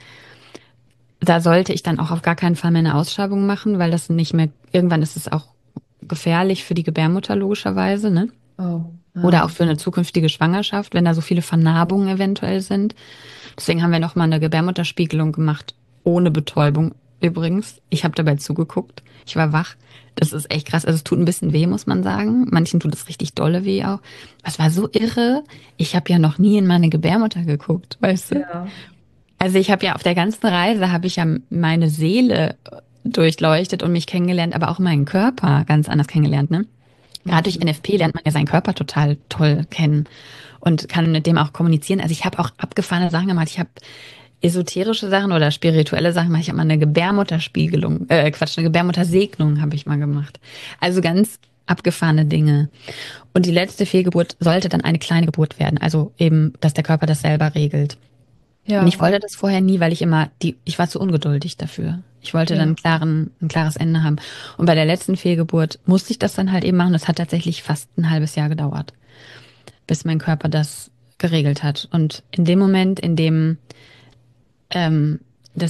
da sollte ich dann auch auf gar keinen Fall mehr eine Ausschabung machen, weil das nicht mehr, irgendwann ist es auch gefährlich für die Gebärmutter logischerweise, ne? Oh, Oder auch ja. für eine zukünftige Schwangerschaft, wenn da so viele Vernarbungen eventuell sind. Deswegen haben wir nochmal eine Gebärmutterspiegelung gemacht, ohne Betäubung übrigens. Ich habe dabei zugeguckt. Ich war wach. Das ist echt krass. Also es tut ein bisschen weh, muss man sagen. Manchen tut es richtig dolle weh auch. Das war so irre. Ich habe ja noch nie in meine Gebärmutter geguckt, weißt du? Ja. Also ich habe ja auf der ganzen Reise habe ich ja meine Seele durchleuchtet und mich kennengelernt, aber auch meinen Körper ganz anders kennengelernt, ne? Gerade durch NFP lernt man ja seinen Körper total toll kennen und kann mit dem auch kommunizieren. Also ich habe auch abgefahrene Sachen gemacht. Ich habe esoterische Sachen oder spirituelle Sachen gemacht. Ich habe mal eine Gebärmutterspiegelung, eine Gebärmuttersegnung habe ich mal gemacht. Also ganz abgefahrene Dinge. Und die letzte Fehlgeburt sollte dann eine kleine Geburt werden. Also eben, dass der Körper das selber regelt. Und Ja, ich wollte das vorher nie, weil ich war zu ungeduldig dafür. Ich wollte dann ja. ein klares Ende haben. Und bei der letzten Fehlgeburt musste ich das dann halt eben machen. Das hat tatsächlich fast ein halbes Jahr gedauert, bis mein Körper das geregelt hat. Und in dem Moment, in dem ähm,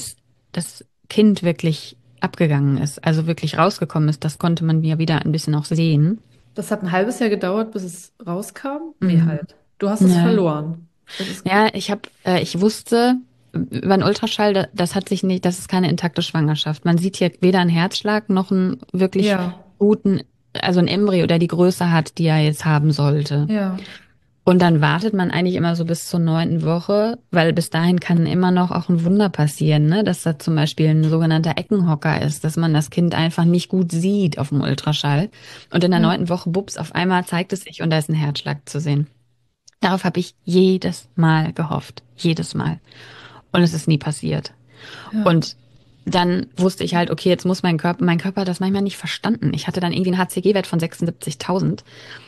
das Kind wirklich abgegangen ist, also wirklich rausgekommen ist, das konnte man ja wieder ein bisschen auch sehen. Das hat ein halbes Jahr gedauert, bis es rauskam? Nee, Mhm. halt. Du hast es Ja, verloren. Es ist, ja, ich wusste über den Ultraschall, das hat sich nicht, das ist keine intakte Schwangerschaft. Man sieht hier weder einen Herzschlag noch einen wirklich ja, guten, also ein Embryo, der die Größe hat, die er jetzt haben sollte. ja. Und dann wartet man eigentlich immer so bis zur 9. Woche, weil bis dahin kann immer noch auch ein Wunder passieren, ne? Dass da zum Beispiel ein sogenannter Eckenhocker ist, dass man das Kind einfach nicht gut sieht auf dem Ultraschall. Und in der Ja, 9. Woche, bups, auf einmal zeigt es sich und da ist ein Herzschlag zu sehen. Darauf habe ich jedes Mal gehofft. Jedes Mal. Und es ist nie passiert. ja. Und dann wusste ich halt, okay, jetzt muss mein Körper hat das manchmal nicht verstanden. Ich hatte dann irgendwie einen HCG-Wert von 76.000.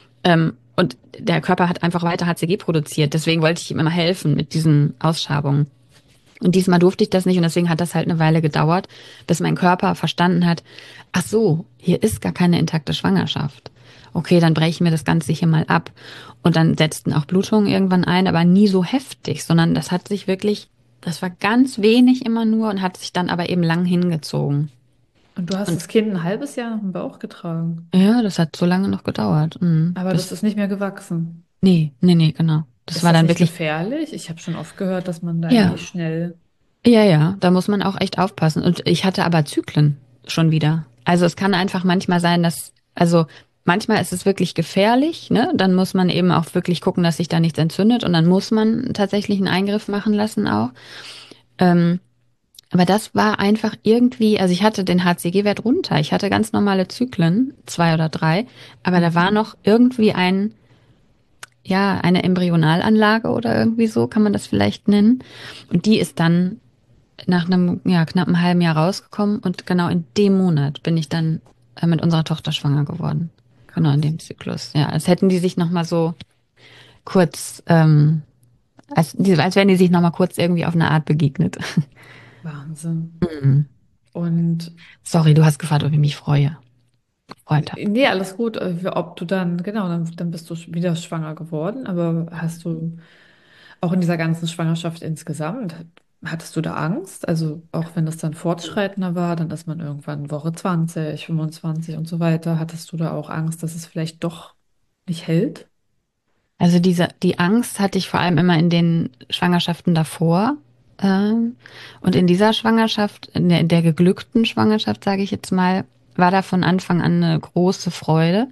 Und der Körper hat einfach weiter HCG produziert. Deswegen wollte ich ihm immer helfen mit diesen Ausschabungen. Und diesmal durfte ich das nicht und deswegen hat das halt eine Weile gedauert, bis mein Körper verstanden hat, ach so, hier ist gar keine intakte Schwangerschaft. Okay, dann breche ich mir das Ganze hier mal ab. Und dann setzten auch Blutungen irgendwann ein, aber nie so heftig, sondern das hat sich wirklich, das war ganz wenig immer nur und hat sich dann aber eben lang hingezogen. Und du hast Und das Kind ein halbes Jahr noch im Bauch getragen. ja, das hat so lange noch gedauert. Aber das ist nicht mehr gewachsen. Nee, genau. Das Ist war das dann nicht wirklich, gefährlich? Ich habe schon oft gehört, dass man da ja. irgendwie schnell. Ja, da muss man auch echt aufpassen. Und ich hatte aber Zyklen schon wieder. Also es kann einfach manchmal sein, also manchmal ist es wirklich gefährlich, ne? Dann muss man eben auch wirklich gucken, dass sich da nichts entzündet und dann muss man tatsächlich einen Eingriff machen lassen auch. Ähm, aber das war einfach irgendwie, also ich hatte den HCG-Wert runter. Ich hatte ganz normale Zyklen, 2 oder 3, aber da war Mhm. noch irgendwie eine Embryonalanlage oder irgendwie so, kann man das vielleicht nennen. Und die ist dann nach einem knappen halben Jahr rausgekommen und genau in dem Monat bin ich dann mit unserer Tochter schwanger geworden. Genau in Krass. dem Zyklus. Ja, als hätten die sich noch mal so kurz, als wären die sich noch mal kurz irgendwie auf eine Art begegnet. Wahnsinn. Mhm. Und Sorry, du hast gefragt, ob ich mich gefreut habe. nee, alles gut. Ob du dann, genau, dann bist du wieder schwanger geworden. Aber hast du auch in dieser ganzen Schwangerschaft insgesamt, hattest du da Angst? Also auch wenn das dann fortschreitender war, dann ist man irgendwann Woche 20, 25 und so weiter. Hattest du da auch Angst, dass es vielleicht doch nicht hält? Also die Angst hatte ich vor allem immer in den Schwangerschaften davor. Und in dieser Schwangerschaft, in der geglückten Schwangerschaft, sage ich jetzt mal, war da von Anfang an eine große Freude.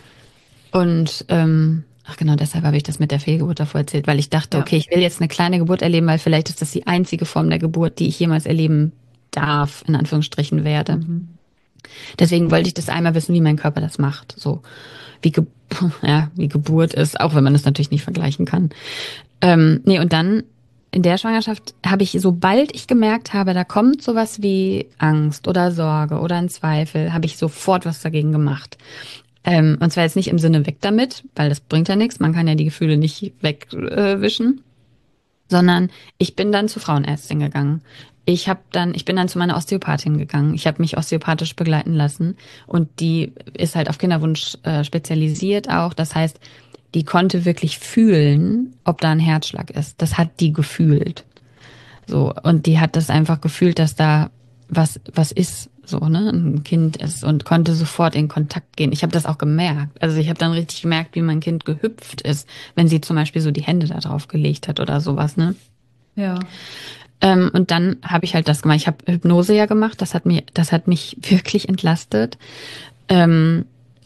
Und ach genau, deshalb habe ich das mit der Fehlgeburt davor erzählt, weil ich dachte, Ja. okay, ich will jetzt eine kleine Geburt erleben, weil vielleicht ist das die einzige Form der Geburt, die ich jemals erleben darf, in Anführungsstrichen werde. Mhm. Deswegen wollte ich das einmal wissen, wie mein Körper das macht. So wie, Ge wie Geburt ist, auch wenn man das natürlich nicht vergleichen kann. Nee, und dann in der Schwangerschaft habe ich, sobald ich gemerkt habe, da kommt sowas wie Angst oder Sorge oder ein Zweifel, habe ich sofort was dagegen gemacht. Und zwar jetzt nicht im Sinne weg damit, weil das bringt ja nichts, man kann ja die Gefühle nicht wegwischen, sondern ich bin dann zur Frauenärztin gegangen. Ich bin dann zu meiner Osteopathin gegangen. Ich habe mich osteopathisch begleiten lassen und die ist halt auf Kinderwunsch spezialisiert auch. Das heißt, die konnte wirklich fühlen, ob da ein Herzschlag ist. Das hat die gefühlt. So, und die hat das einfach gefühlt, dass da was ist, so, ne, ein Kind ist und konnte sofort in Kontakt gehen. Ich habe das auch gemerkt. Also ich habe dann richtig gemerkt, wie mein Kind gehüpft ist, wenn sie zum Beispiel so die Hände da drauf gelegt hat oder sowas, ne. Ja. Und dann habe ich halt das gemacht. Ich habe Hypnose ja gemacht. Das hat mich wirklich entlastet. Ähm,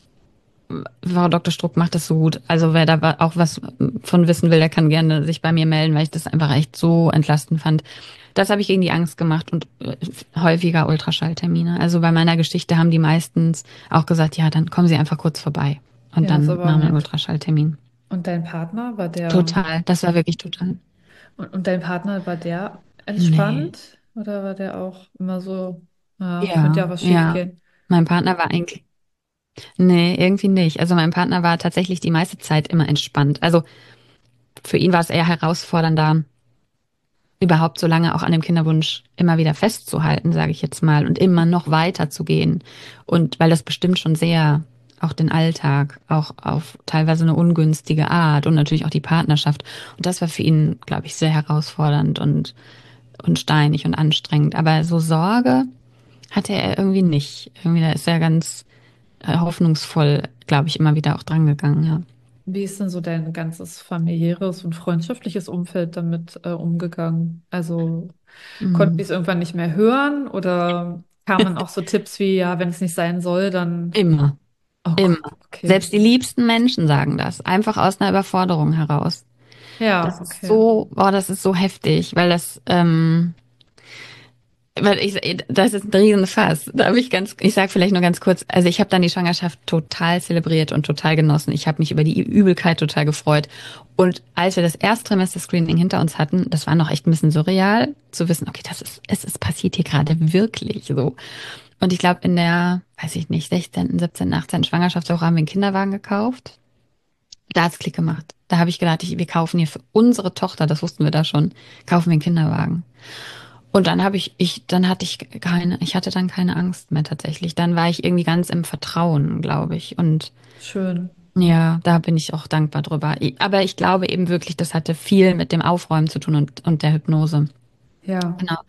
Frau Dr. Struck macht das so gut. Also wer da auch was von wissen will, der kann gerne sich bei mir melden, weil ich das einfach echt so entlastend fand. Das habe ich gegen die Angst gemacht und häufiger Ultraschalltermine. Also bei meiner Geschichte haben die meistens auch gesagt, ja, dann kommen Sie einfach kurz vorbei. Und Ja, ist dann aber machen wir einen nett. Ultraschalltermin. Und dein Partner, war der, Total, das war wirklich total. und dein Partner, war der Nee. entspannt? Oder war der auch immer so, ja, könnte Ja, ja was schief ja. gehen? Mein Partner war eigentlich, nee, irgendwie nicht. Also mein Partner war tatsächlich die meiste Zeit immer entspannt. Also für ihn war es eher herausfordernder, überhaupt so lange auch an dem Kinderwunsch immer wieder festzuhalten, sage ich jetzt mal, und immer noch weiter zu gehen. Und weil das bestimmt schon sehr auch den Alltag, auch auf teilweise eine ungünstige Art und natürlich auch die Partnerschaft. Und das war für ihn, glaube ich, sehr herausfordernd und steinig und anstrengend. Aber so Sorge hatte er irgendwie nicht. Irgendwie, da ist er ganz hoffnungsvoll, glaube ich, immer wieder auch drangegangen, ja. Wie ist denn so dein ganzes familiäres und freundschaftliches Umfeld damit umgegangen? Also konnten die Mhm. es irgendwann nicht mehr hören oder kamen auch so Tipps wie, ja, wenn es nicht sein soll, dann, Immer, oh immer. Gott, okay. Selbst die liebsten Menschen sagen das, einfach aus einer Überforderung heraus. Ja, Das ist okay. so, boah, das ist so heftig, weil das ist ein Riesenfass. Da habe ich ich sage vielleicht nur ganz kurz, also ich habe dann die Schwangerschaft total zelebriert und total genossen. Ich habe mich über die Übelkeit total gefreut. Und als wir das Erstsemester-Screening hinter uns hatten, das war noch echt ein bisschen surreal, zu wissen, okay, es ist passiert hier gerade wirklich so. Und ich glaube, in der, weiß ich nicht, 16., 17., 18. Schwangerschaftswoche haben wir einen Kinderwagen gekauft. Da hat's Klick gemacht. Da habe ich gedacht, wir kaufen hier für unsere Tochter, das wussten wir da schon, kaufen wir einen Kinderwagen. Und dann dann hatte ich hatte dann keine Angst mehr tatsächlich. Dann war ich irgendwie ganz im Vertrauen, glaube ich. Und Schön. ja, da bin ich auch dankbar drüber. Aber ich glaube eben wirklich, das hatte viel mit dem Aufräumen zu tun und der Hypnose. Ja, Genau.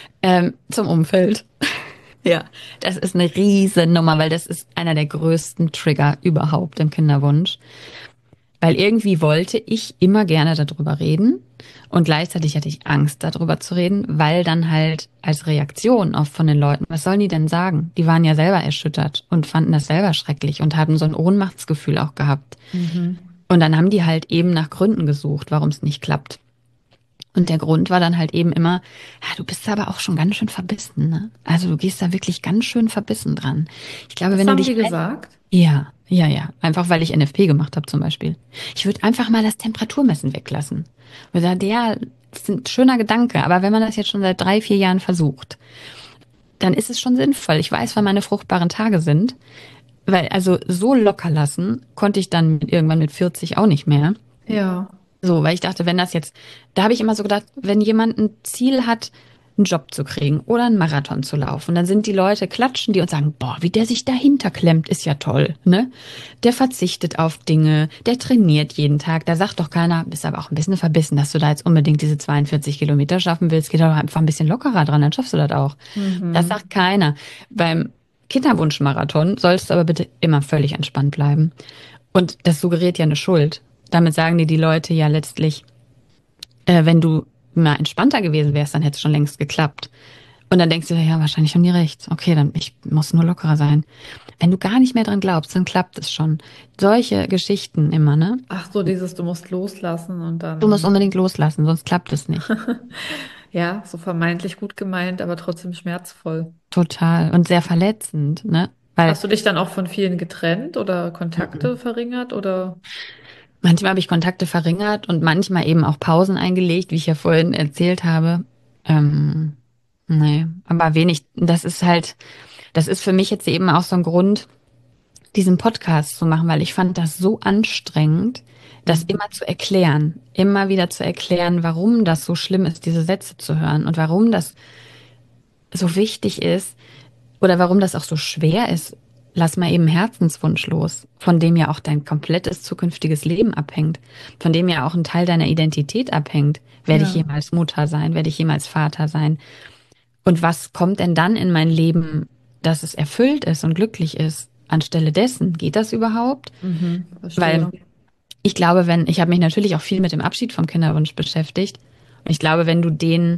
Zum Umfeld. Ja, das ist eine riesen Nummer, weil das ist einer der größten Trigger überhaupt im Kinderwunsch. Weil irgendwie wollte ich immer gerne darüber reden und gleichzeitig hatte ich Angst, darüber zu reden, weil dann halt als Reaktion auf von den Leuten, was sollen die denn sagen? Die waren ja selber erschüttert und fanden das selber schrecklich und haben so ein Ohnmachtsgefühl auch gehabt. mhm. Und dann haben die halt eben nach Gründen gesucht, warum es nicht klappt. Und der Grund war dann halt eben immer, ja, du bist aber auch schon ganz schön verbissen, ne? Also du gehst da wirklich ganz schön verbissen dran. Ich glaube, Das wenn du haben dich die gesagt? ja, ja, ja. Einfach weil ich NFP gemacht habe zum Beispiel. Ich würde einfach mal das Temperaturmessen weglassen. Und sagte, ja, das ist ein schöner Gedanke, aber wenn man das jetzt schon seit 3, 4 Jahren versucht, dann ist es schon sinnvoll. Ich weiß, wann meine fruchtbaren Tage sind, weil also so locker lassen konnte ich dann irgendwann mit 40 auch nicht mehr. Ja. So, weil ich dachte, wenn das jetzt, da habe ich immer so gedacht, wenn jemand ein Ziel hat, einen Job zu kriegen oder einen Marathon zu laufen, dann sind die Leute, klatschen die und sagen, boah, wie der sich dahinter klemmt, ist ja toll, ne? Der verzichtet auf Dinge, der trainiert jeden Tag, da sagt doch keiner, bist aber auch ein bisschen verbissen, dass du da jetzt unbedingt diese 42 Kilometer schaffen willst, geh doch einfach ein bisschen lockerer dran, dann schaffst du das auch. Das Mhm. sagt keiner. Beim Kinderwunschmarathon sollst du aber bitte immer völlig entspannt bleiben. Und das suggeriert ja eine Schuld. Damit sagen dir die Leute ja letztlich, wenn du mal entspannter gewesen wärst, dann hätte es schon längst geklappt. Und dann denkst du, ja, wahrscheinlich haben die recht. Okay, dann ich muss nur lockerer sein. Wenn du gar nicht mehr dran glaubst, dann klappt es schon. Solche Geschichten immer, ne? Ach so, dieses, du musst loslassen und Du musst dann, unbedingt loslassen, sonst klappt es nicht. ja, so vermeintlich gut gemeint, aber trotzdem schmerzvoll. Total. Und sehr verletzend, ne? Weil Hast du dich dann auch von vielen getrennt oder Kontakte verringert oder? manchmal habe ich Kontakte verringert und manchmal eben auch Pausen eingelegt, wie ich ja vorhin erzählt habe. Ähm, nee, aber wenig. Das ist für mich jetzt eben auch so ein Grund, diesen Podcast zu machen, weil ich fand das so anstrengend, das Mhm. immer zu erklären, immer wieder zu erklären, warum das so schlimm ist, diese Sätze zu hören und warum das so wichtig ist oder warum das auch so schwer ist. Lass mal eben Herzenswunsch los, von dem ja auch dein komplettes zukünftiges Leben abhängt, von dem ja auch ein Teil deiner Identität abhängt. Werde ich Ja. jemals Mutter sein? Werde ich jemals Vater sein? Und was kommt denn dann in mein Leben, dass es erfüllt ist und glücklich ist? Anstelle dessen, geht das überhaupt? Mhm, Weil verstehe. ich glaube, ich habe mich natürlich auch viel mit dem Abschied vom Kinderwunsch beschäftigt. Und ich glaube, wenn du den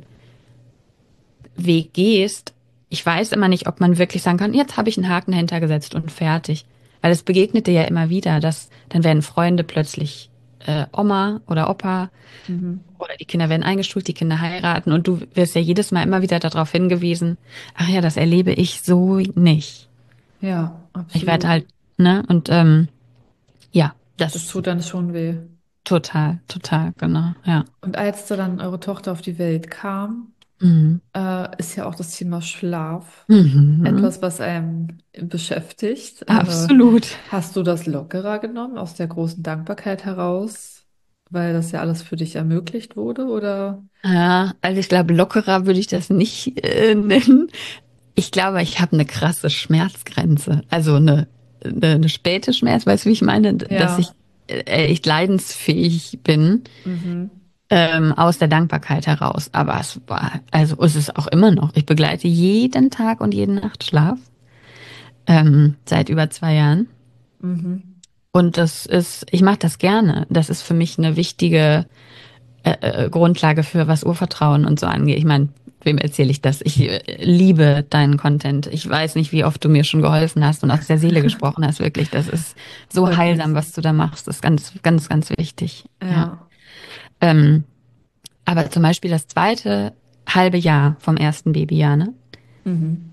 Weg gehst, ich weiß immer nicht, ob man wirklich sagen kann, jetzt habe ich einen Haken dahinter gesetzt und fertig. Weil es begegnet dir ja immer wieder, dass dann werden Freunde plötzlich Oma oder Opa Mhm. oder die Kinder werden eingeschult, die Kinder heiraten und du wirst ja jedes Mal immer wieder darauf hingewiesen, ach ja, das erlebe ich so nicht. Ja, Ich werde absolut. halt, ne, und Ja, Das das tut dann schon weh. total, total, genau, ja. Und als dann eure Tochter auf die Welt kam, Mhm. ist ja auch das Thema Schlaf Mhm. etwas, was einem beschäftigt. Absolut. Hast du das lockerer genommen aus der großen Dankbarkeit heraus, weil das ja alles für dich ermöglicht wurde, oder? Ja, also ich glaube, lockerer würde ich das nicht nennen. Ich glaube, ich habe eine krasse Schmerzgrenze. Also eine späte Schmerz, weißt du, wie ich meine? Dass ich Ja. echt leidensfähig bin, Mhm. aus der Dankbarkeit heraus. Aber es war, also es ist auch immer noch. Ich begleite jeden Tag und jede Nacht Schlaf, seit über 2 Jahren. Mhm. Und das ist, ich mache das gerne. Das ist für mich eine wichtige Grundlage für was Urvertrauen und so angeht. Ich meine, wem erzähle ich das? Ich liebe deinen Content. Ich weiß nicht, wie oft du mir schon geholfen hast und aus der Seele gesprochen hast. Wirklich, das ist so Freut heilsam, mich. was du da machst. Das ist ganz, ganz, ganz wichtig. Ja. Ja. Ähm, aber zum Beispiel das zweite halbe Jahr vom ersten Babyjahr, ne? Mhm.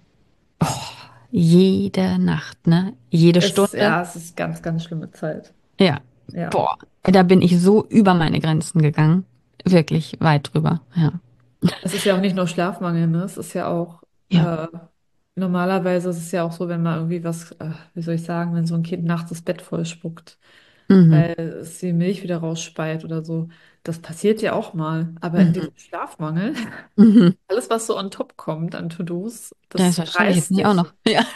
Jede Nacht, ne? Jede Stunde. Ja, es ist ganz, ganz schlimme Zeit. Ja. Ja. Boah. Da bin ich so über meine Grenzen gegangen. Wirklich weit drüber. Ja. Es ist ja auch nicht nur Schlafmangel, ne? Es ist ja auch, Ja. normalerweise ist es ja auch so, wenn man irgendwie was, wie soll ich sagen, wenn so ein Kind nachts das Bett voll spuckt, Mhm. weil es die Milch wieder rausspeit oder so. Das passiert ja auch mal. Aber in Mhm. diesem Schlafmangel, Mhm. alles, was so on top kommt an To-Dos, das Selbstverständlich, jetzt reißt nicht auch dich. noch. Ja.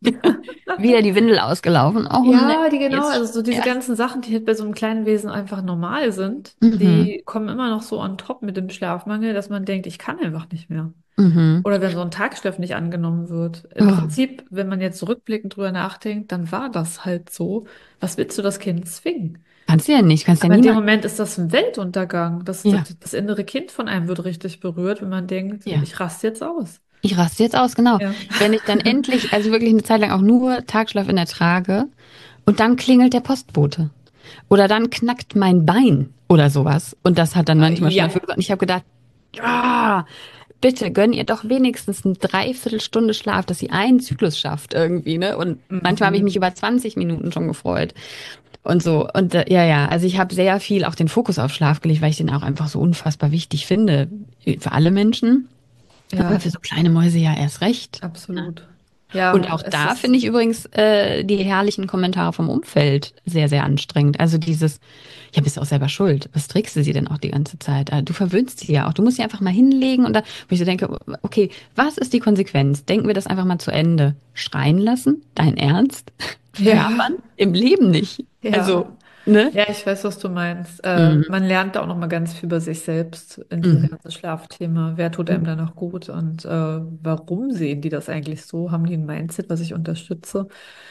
Wieder die Windel ausgelaufen. Oh nee, Ja, die genau, also jetzt. so diese Yes. ganzen Sachen, die halt bei so einem kleinen Wesen einfach normal sind, Mhm. die kommen immer noch so on top mit dem Schlafmangel, dass man denkt, ich kann einfach nicht mehr. Mhm. Oder wenn so ein Tagschlaf nicht angenommen wird. Im Oh, Prinzip, wenn man jetzt rückblickend drüber nachdenkt, dann war das halt so. Was willst du das Kind zwingen? kannst du ja nicht, kannst ja Aber in dem niemand. Moment ist das ein Weltuntergang. Ja, Das innere Kind von einem wird richtig berührt, wenn man denkt, ja. ich raste jetzt aus. Ich raste jetzt aus, genau. Ja. Wenn ich dann endlich, also wirklich eine Zeit lang auch nur Tagschlaf in der Trage und dann klingelt der Postbote. Oder dann knackt mein Bein oder sowas. Und das hat dann manchmal schon Ja. dafür gesorgt. Und ich habe gedacht, ja, bitte gönn ihr doch wenigstens eine Dreiviertelstunde Schlaf, dass sie einen Zyklus schafft irgendwie, ne? Und manchmal habe ich mich Mhm. über 20 Minuten schon gefreut. Und so. Und ja, ja, also ich habe sehr viel auch den Fokus auf Schlaf gelegt, weil ich den auch einfach so unfassbar wichtig finde. Für alle Menschen, aber Ja, für so kleine Mäuse ja erst recht. Ne? absolut. Und Ja, auch es da ist. finde ich übrigens die herrlichen Kommentare vom Umfeld sehr, sehr anstrengend. Also dieses, ja, bist du auch selber schuld. Was trägst du sie denn auch die ganze Zeit? Du verwöhnst sie ja auch. Du musst sie einfach mal hinlegen und da, wo ich so denke, okay, was ist die Konsequenz? Denken wir das einfach mal zu Ende. Schreien lassen? Dein Ernst? Ja, Verärgern? Im Leben nicht. Also, ja. ne? Ja, ich weiß, was du meinst. Mhm. Man lernt da auch noch mal ganz viel über sich selbst in diesem Mhm. ganzen Schlafthema. Wer tut einem da noch gut und warum sehen die das eigentlich so? Haben die ein Mindset, was ich unterstütze?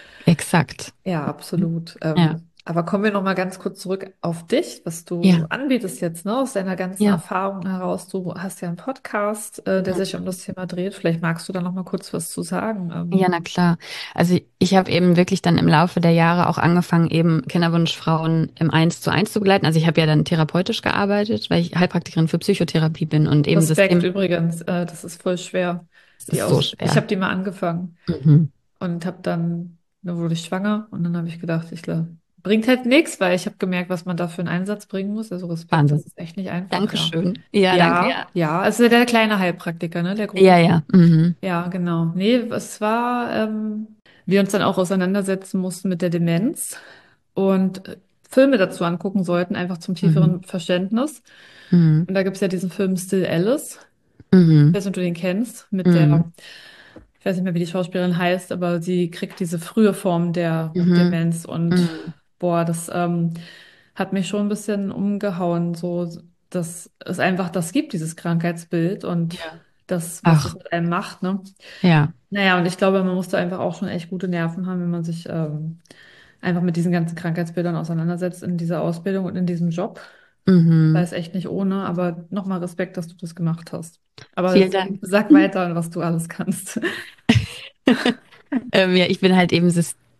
Exakt. Ja, absolut. Ja, Aber kommen wir noch mal ganz kurz zurück auf dich, was du ja, anbietest jetzt, ne? Aus deiner ganzen ja. Erfahrung heraus. Du hast ja einen Podcast, der sich um das Thema dreht. Vielleicht magst du da noch mal kurz was zu sagen. Ja, na klar. Also ich habe eben wirklich dann im Laufe der Jahre auch angefangen, eben Kinderwunschfrauen im 1:1 zu begleiten. Also ich habe ja dann therapeutisch gearbeitet, weil ich Heilpraktikerin für Psychotherapie bin und eben Respekt System, übrigens, das ist voll schwer. es ist so Ich schwer. habe die mal angefangen Mhm. und habe dann wurde ich schwanger und dann habe ich gedacht, bringt halt nichts, weil ich habe gemerkt, was man da für einen Einsatz bringen muss. Also Respekt, das Wahnsinn. ist echt nicht einfach, ja. Dankeschön. Ja, danke, Ja, ja. ja, also der kleine Heilpraktiker, ne, der Ja, große. ja. Mhm. Ja, genau. Nee, es war, wir uns dann auch auseinandersetzen mussten mit der Demenz und Filme dazu angucken sollten, einfach zum Mhm. tieferen Verständnis. Mhm. Und da gibt es ja diesen Film Still Alice. Ich Mhm. weiß nicht, ob du den kennst, mit Mhm. ich weiß nicht mehr, wie die Schauspielerin heißt, aber sie kriegt diese frühe Form der Mhm. Demenz und Mhm. boah, das hat mich schon ein bisschen umgehauen, so, dass es einfach das gibt, dieses Krankheitsbild und Ja. das, was das Ach, mit einem macht, ne? ja. Naja, und ich glaube, man muss da einfach auch schon echt gute Nerven haben, wenn man sich einfach mit diesen ganzen Krankheitsbildern auseinandersetzt in dieser Ausbildung und in diesem Job. Das Mhm. ist echt nicht ohne, aber nochmal Respekt, dass du das gemacht hast. Aber Vielen Dank. sag weiter, was du alles kannst. Ja, ich bin halt eben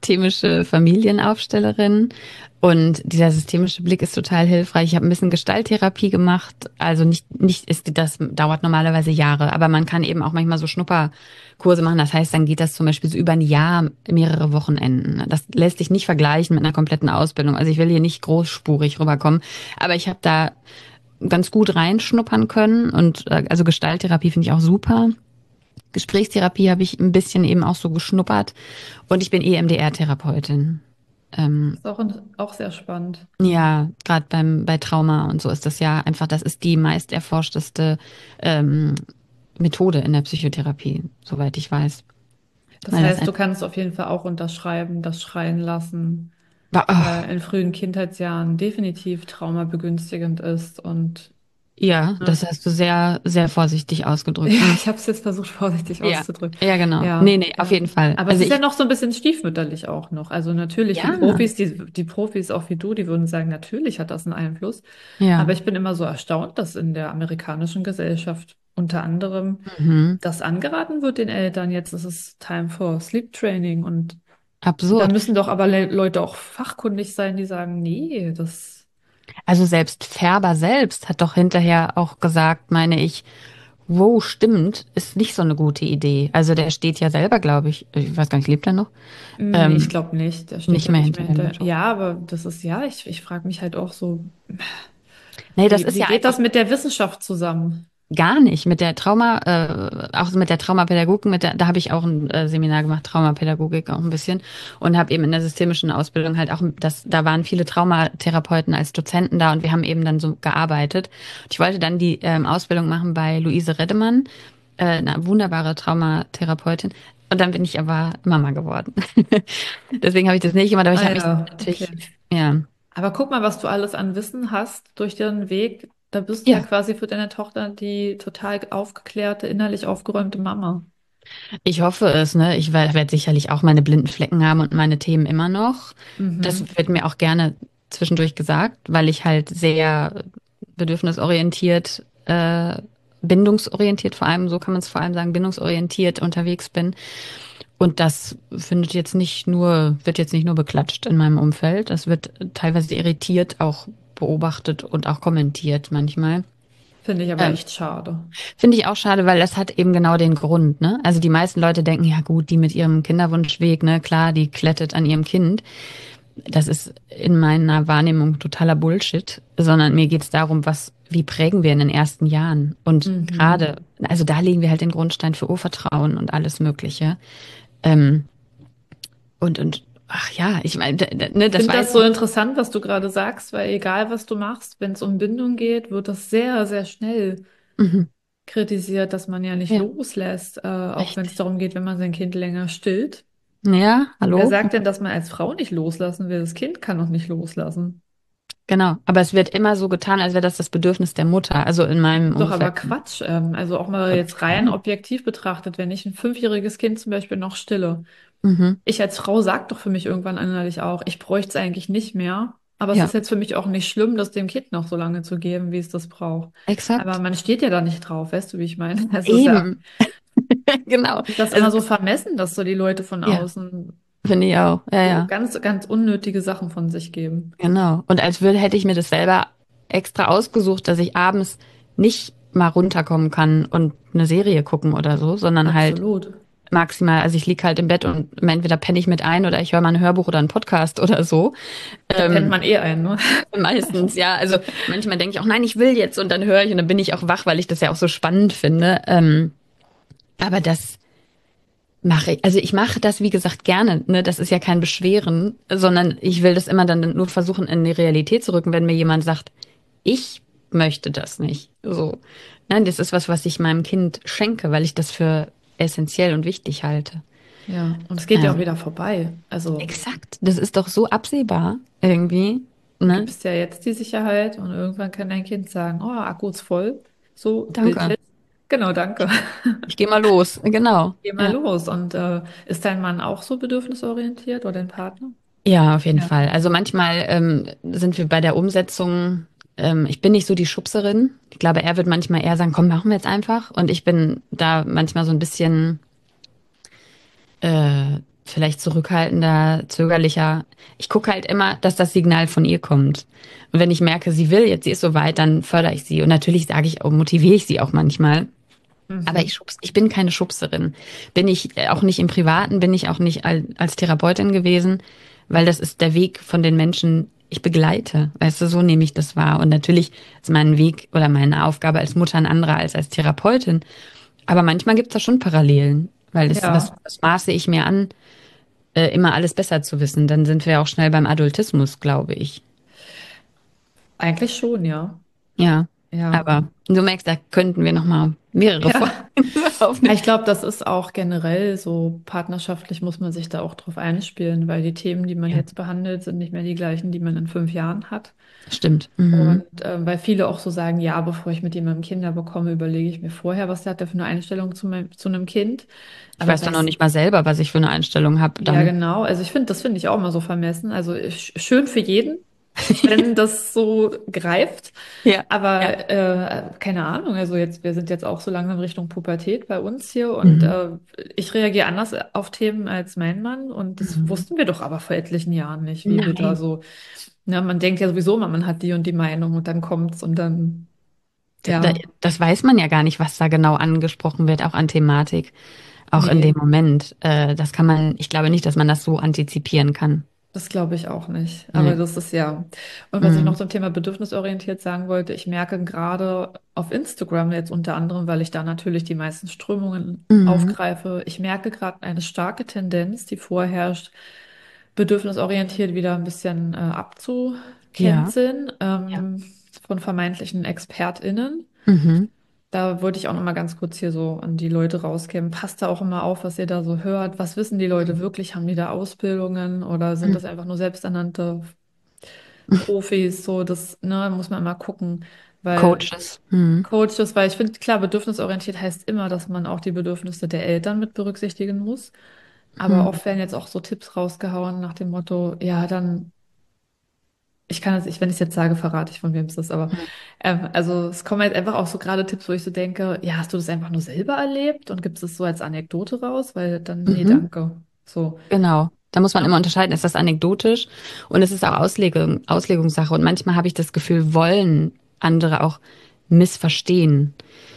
systemische Familienaufstellerin und dieser systemische Blick ist total hilfreich. Ich habe ein bisschen Gestalttherapie gemacht, also nicht ist das dauert normalerweise Jahre, aber man kann eben auch manchmal so Schnupperkurse machen. Das heißt, dann geht das zum Beispiel so über ein Jahr, mehrere Wochenenden. Das lässt sich nicht vergleichen mit einer kompletten Ausbildung. Also ich will hier nicht großspurig rüberkommen, aber ich habe da ganz gut reinschnuppern können und also Gestalttherapie finde ich auch super. Gesprächstherapie habe ich ein bisschen eben auch so geschnuppert und ich bin EMDR-Therapeutin. Ist auch sehr spannend. Ja, gerade bei Trauma und so ist das ja einfach, das ist die meist erforschteste ähm, Methode in der Psychotherapie, soweit ich weiß. Das Weil das heißt, ein, du kannst auf jeden Fall auch unterschreiben, dass Schreien lassen oh, in frühen Kindheitsjahren definitiv traumabegünstigend ist. Und ja, ne? das hast du sehr, sehr vorsichtig ausgedrückt. Ja, Mhm. ich habe es jetzt versucht, vorsichtig Ja, auszudrücken. ja, genau. Nee, Ja, nee, auf ja. jeden Fall. Aber es Also ist ja ich, noch so ein bisschen stiefmütterlich auch noch. Also natürlich, die ja, Profis, die Profis auch wie du, die würden sagen, natürlich hat das einen Einfluss. Aber ja. ich bin immer so erstaunt, dass in der amerikanischen Gesellschaft unter anderem Mhm. das angeraten wird den Eltern. Jetzt ist es Time for Sleep Training. Und da Absurd. müssen doch aber Leute auch fachkundig sein, die sagen, nee, das. Also selbst Färber selbst hat doch hinterher auch gesagt, meine ich, wow, stimmt, ist nicht so eine gute Idee. Also der steht ja selber, glaube ich weiß gar nicht, lebt er noch? Nee, ich Ähm, glaube nicht. Der steht nicht da mehr nicht mehr hinter dem hinter. Job. Ja, aber das ist ja, ich frage mich halt auch so, Nee, das wie, ist wie ja geht einfach das mit der Wissenschaft zusammen? gar nicht. Mit der Trauma, auch mit der Traumapädagogik, da habe ich auch ein Seminar gemacht, Traumapädagogik auch ein bisschen und habe eben in der systemischen Ausbildung halt auch, da waren viele Traumatherapeuten als Dozenten da und wir haben eben dann so gearbeitet. Und ich wollte dann die Ausbildung machen bei Luise Reddemann, eine wunderbare Traumatherapeutin. Und dann bin ich aber Mama geworden. Deswegen habe ich das nicht gemacht, aber ich Ah habe mich ja, okay. natürlich, ja, Aber guck mal, was du alles an Wissen hast durch den Weg. Da bist du ja ja, quasi für deine Tochter die total aufgeklärte, innerlich aufgeräumte Mama. ich hoffe es, ne? Ich werde sicherlich auch meine blinden Flecken haben und meine Themen immer noch. Das Mhm. wird mir auch gerne zwischendurch gesagt, weil ich halt sehr bedürfnisorientiert, bindungsorientiert vor allem, so kann man es vor allem sagen, bindungsorientiert unterwegs bin. Und das wird jetzt nicht nur beklatscht in meinem Umfeld. Das wird teilweise irritiert auch beobachtet und auch kommentiert manchmal. Finde ich aber Ähm, echt schade. Finde ich auch schade, weil das hat eben genau den Grund, ne? Also die meisten Leute denken, ja gut, die mit ihrem Kinderwunschweg, ne, klar, die klettet an ihrem Kind. Das ist in meiner Wahrnehmung totaler Bullshit, sondern mir geht's darum, wie prägen wir in den ersten Jahren? Und Mhm. gerade, also da legen wir halt den Grundstein für Urvertrauen und alles Mögliche. Ähm, ach ja, ich meine, ne, Ich das finde weiß das so ich. interessant, was du gerade sagst, weil egal, was du machst, wenn es um Bindung geht, wird das sehr, sehr schnell Mhm. kritisiert, dass man ja nicht Ja, loslässt, auch wenn es richtig. darum geht, wenn man sein Kind länger stillt. Ja, Wer hallo? sagt denn, dass man als Frau nicht loslassen will? Das Kind kann doch nicht loslassen. Genau. Aber es wird immer so getan, als wäre das das Bedürfnis der Mutter, also in meinem Doch, aber Umfeld. Quatsch. Also auch mal jetzt rein Total. objektiv betrachtet, wenn ich ein fünfjähriges Kind zum Beispiel noch stille. Mhm. Ich als Frau sag doch für mich irgendwann innerlich auch, ich bräuchte es eigentlich nicht mehr. Aber es Ja, ist jetzt für mich auch nicht schlimm, das dem Kind noch so lange zu geben, wie es das braucht. Aber exakt. man steht ja da nicht drauf, weißt du, wie ich meine? Es ist ja, Eben. Genau. ich finde das Also, immer so vermessen, dass so die Leute von ja, außen finde ich auch. Ja, so ja. ganz, ganz unnötige Sachen von sich geben. Genau. Und hätte ich mir das selber extra ausgesucht, dass ich abends nicht mal runterkommen kann und eine Serie gucken oder so, sondern halt Absolut. maximal, also ich lieg halt im Bett und entweder penne ich mit ein oder ich höre mal ein Hörbuch oder einen Podcast oder so. Da pennt Ähm, man eh ein, ne? meistens, ja. Also manchmal denke ich auch, nein, ich will jetzt und dann höre ich und dann bin ich auch wach, weil ich das ja auch so spannend finde. Aber das mache ich, also ich mache das, wie gesagt, gerne, ne? Das ist ja kein Beschweren, sondern ich will das immer dann nur versuchen, in die Realität zu rücken, wenn mir jemand sagt, ich möchte das nicht. So. Nein, das ist was, was ich meinem Kind schenke, weil ich das für essentiell und wichtig halte. Ja, und es geht ja auch Ähm, wieder vorbei. Also exakt. Das ist doch so absehbar, irgendwie, du ne? gibst ja jetzt die Sicherheit und irgendwann kann dein Kind sagen, oh, Akku ist voll. So, Danke. Bildschirm. Genau, danke. Ich gehe mal los. Genau. Geh mal Ja. los. Und ist dein Mann auch so bedürfnisorientiert oder dein Partner? Ja, auf jeden Ja. Fall. Also manchmal sind wir bei der Umsetzung, ich bin nicht so die Schubserin. Ich glaube, er wird manchmal eher sagen, komm, machen wir jetzt einfach. Und ich bin da manchmal so ein bisschen vielleicht zurückhaltender, zögerlicher. Ich gucke halt immer, dass das Signal von ihr kommt. Und wenn ich merke, sie will jetzt, sie ist soweit, dann fördere ich sie. Und natürlich sage ich auch, motiviere ich sie auch manchmal. Aber Mhm. ich bin keine Schubserin. Bin ich auch nicht im Privaten, bin ich auch nicht als Therapeutin gewesen, weil das ist der Weg von den Menschen, ich begleite. Weißt du, so nehme ich das wahr. Und natürlich ist mein Weg oder meine Aufgabe als Mutter ein anderer als Therapeutin. Aber manchmal gibt es da schon Parallelen, weil Ja, das maße ich mir an, immer alles besser zu wissen. Dann sind wir auch schnell beim Adultismus, glaube ich. eigentlich schon, ja. Ja, Ja. aber du merkst, da könnten wir noch mal mehrere Folgen Ja. Ja, aufnehmen. ich glaube, das ist auch generell so, partnerschaftlich muss man sich da auch drauf einspielen, weil die Themen, die man Ja, jetzt behandelt, sind nicht mehr die gleichen, die man in 5 Jahren hat. stimmt. Und Mhm. weil viele auch so sagen, ja, bevor ich mit jemandem Kinder bekomme, überlege ich mir vorher, was der hat der für eine Einstellung zu einem Kind. Ich Aber weiß doch noch weißt nicht mal selber, was ich für eine Einstellung habe ja, dann. genau. Also das finde ich auch immer so vermessen. Also schön für jeden, wenn das so greift. Ja, ja. Aber keine Ahnung, also jetzt, wir sind jetzt auch so langsam Richtung Pubertät bei uns hier und Mhm. ich reagiere anders auf Themen als mein Mann und das Mhm. wussten wir doch aber vor etlichen Jahren nicht, wie wir da Nein. so, na, man denkt ja sowieso immer, man hat die und die Meinung und dann kommt's und dann, ja, Das weiß man ja gar nicht, was da genau angesprochen wird, auch an Thematik, auch in dem nee. Moment. Das kann man, ich glaube nicht, dass man das so antizipieren kann. Das glaube ich auch nicht. Aber Nee. das ist ja. Und was ich noch Mhm. zum Thema bedürfnisorientiert sagen wollte, ich merke gerade auf Instagram jetzt unter anderem, weil ich da natürlich die meisten Strömungen Mhm. aufgreife, ich merke gerade eine starke Tendenz, die vorherrscht, bedürfnisorientiert wieder ein bisschen Ja. abzucanceln, Ja. von vermeintlichen ExpertInnen. Mhm. Da wollte ich auch noch mal ganz kurz hier so an die Leute rausgeben. Passt da auch immer auf, was ihr da so hört. Was wissen die Leute wirklich? Haben die da Ausbildungen oder sind das Mhm. einfach nur selbsternannte Profis? So, das, ne, muss man immer gucken, weil Coaches. Mhm. Coaches, weil ich finde, klar, bedürfnisorientiert heißt immer, dass man auch die Bedürfnisse der Eltern mit berücksichtigen muss. Aber Mhm. oft werden jetzt auch so Tipps rausgehauen nach dem Motto, ja, dann, ich kann es, wenn ich es jetzt sage, verrate ich, von wem es ist, aber also es kommen jetzt einfach auch so gerade Tipps, wo ich so denke, ja, hast du das einfach nur selber erlebt und gibst es so als Anekdote raus? Weil dann, nee, Mhm. danke. So, Genau. Da muss man ne? immer unterscheiden, ist das anekdotisch und es ist auch Auslegungssache. Und manchmal habe ich das Gefühl, wollen andere auch missverstehen,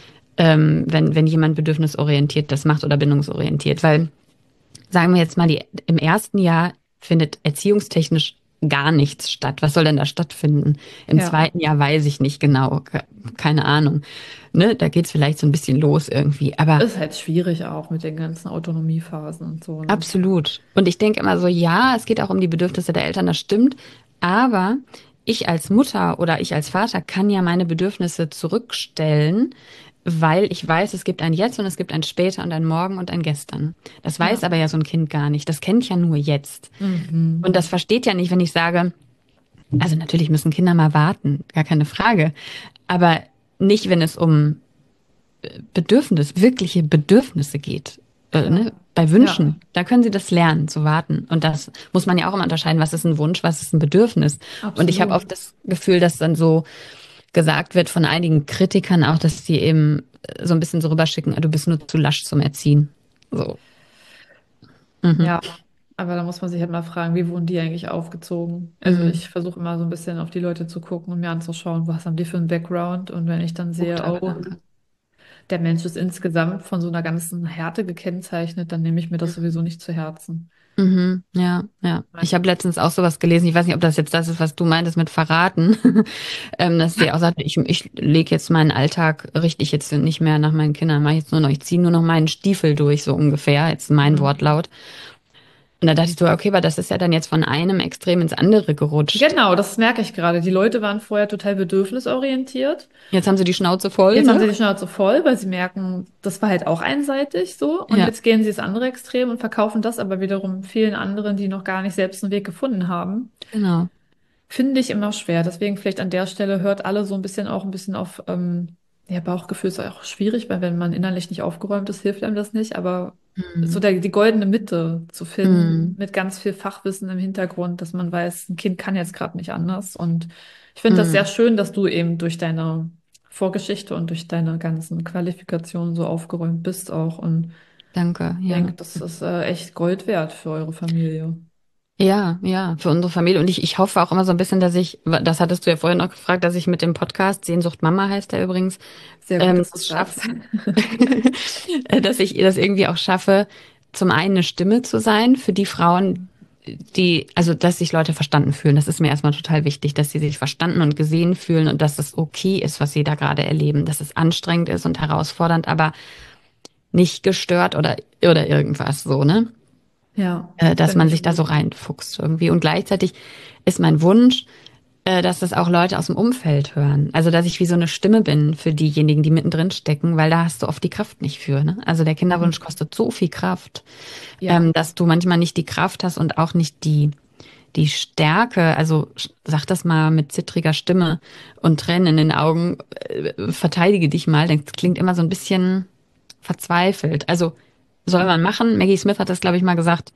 wenn jemand bedürfnisorientiert das macht oder bindungsorientiert. Weil, sagen wir jetzt mal, im ersten Jahr findet erziehungstechnisch gar nichts statt. Was soll denn da stattfinden? Im Ja. zweiten Jahr weiß ich nicht genau, keine Ahnung. Ne, da geht's vielleicht so ein bisschen los irgendwie. Aber Ist halt schwierig auch mit den ganzen Autonomiephasen und so, ne? absolut. Und ich denke immer so, ja, es geht auch um die Bedürfnisse der Eltern, das stimmt. Aber ich als Mutter oder ich als Vater kann ja meine Bedürfnisse zurückstellen, weil ich weiß, es gibt ein Jetzt und es gibt ein Später und ein Morgen und ein Gestern. Das weiß Ja. aber ja so ein Kind gar nicht. Das kennt ja nur jetzt. Und Mhm. das versteht ja nicht, wenn ich sage, also natürlich müssen Kinder mal warten, gar keine Frage. Aber nicht, wenn es um wirkliche Bedürfnisse geht, Ja. ne? Bei Ja. Wünschen, da können sie das lernen, zu warten. Und das muss man ja auch immer unterscheiden, was ist ein Wunsch, was ist ein Bedürfnis. Und ich habe Absolut. oft das Gefühl, dass dann so gesagt wird von einigen Kritikern auch, dass die eben so ein bisschen so rüberschicken, du bist nur zu lasch zum Erziehen. So. Mhm. Ja. Aber da muss man sich halt mal fragen, wie wurden die eigentlich aufgezogen? Also Mhm. ich versuche immer so ein bisschen auf die Leute zu gucken und mir anzuschauen, was haben die für einen Background? Und wenn ich dann sehe, Guter oh, Gedanke. der Mensch ist insgesamt von so einer ganzen Härte gekennzeichnet, dann nehme ich mir das sowieso nicht zu Herzen. Mhm, ja, ja. Ich Nein. habe letztens auch sowas gelesen. Ich weiß nicht, ob das jetzt das ist, was du meintest mit verraten. Dass sie auch sagt, ich lege jetzt meinen Alltag, richte ich jetzt nicht mehr nach meinen Kindern, mache jetzt nur noch, ich ziehe nur noch meinen Stiefel durch, so ungefähr, jetzt mein Mhm. Wortlaut. Und da dachte ich so, okay, aber das ist ja dann jetzt von einem Extrem ins andere gerutscht. Genau, das merke ich gerade. Die Leute waren vorher total bedürfnisorientiert. Jetzt haben sie die Schnauze voll, Jetzt haben ne? sie die Schnauze voll, weil sie merken, das war halt auch einseitig so. Und Ja, jetzt gehen sie ins andere Extrem und verkaufen das aber wiederum vielen anderen, die noch gar nicht selbst einen Weg gefunden haben. genau. Finde ich immer schwer. Deswegen vielleicht an der Stelle hört alle so ein bisschen auch ein bisschen auf, ja, Bauchgefühl ist auch schwierig, weil wenn man innerlich nicht aufgeräumt ist, hilft einem das nicht. Aber so Mhm. die goldene Mitte zu finden, Mhm. mit ganz viel Fachwissen im Hintergrund, dass man weiß, ein Kind kann jetzt gerade nicht anders. Und ich finde das sehr Mhm. schön, dass du eben durch deine Vorgeschichte und durch deine ganzen Qualifikationen so aufgeräumt bist auch. Und Danke, Ich ja. denke, das ist echt Gold wert für eure Familie. Ja, ja, für unsere Familie. Und ich hoffe auch immer so ein bisschen, das hattest du ja vorhin noch gefragt, dass ich mit dem Podcast, Sehnsucht Mama heißt er übrigens, Sehr gut, dass du das es schaffe, sagst. dass ich das irgendwie auch schaffe, zum einen eine Stimme zu sein für die Frauen, also dass sich Leute verstanden fühlen. Das ist mir erstmal total wichtig, dass sie sich verstanden und gesehen fühlen und dass es okay ist, was sie da gerade erleben, dass es anstrengend ist und herausfordernd, aber nicht gestört oder irgendwas so, ne? Ja, Dass finde man ich sich da so gut. reinfuchst irgendwie. Und gleichzeitig ist mein Wunsch, dass das auch Leute aus dem Umfeld hören. Also, dass ich wie so eine Stimme bin für diejenigen, die mittendrin stecken, weil da hast du oft die Kraft nicht für, ne? Also der Kinderwunsch Mhm. kostet so viel Kraft, Ja, dass du manchmal nicht die Kraft hast und auch nicht die Stärke, also sag das mal mit zittriger Stimme und Tränen in den Augen, verteidige dich mal, das klingt immer so ein bisschen verzweifelt. Also soll man machen. Maggie Smith hat das, glaube ich, mal gesagt.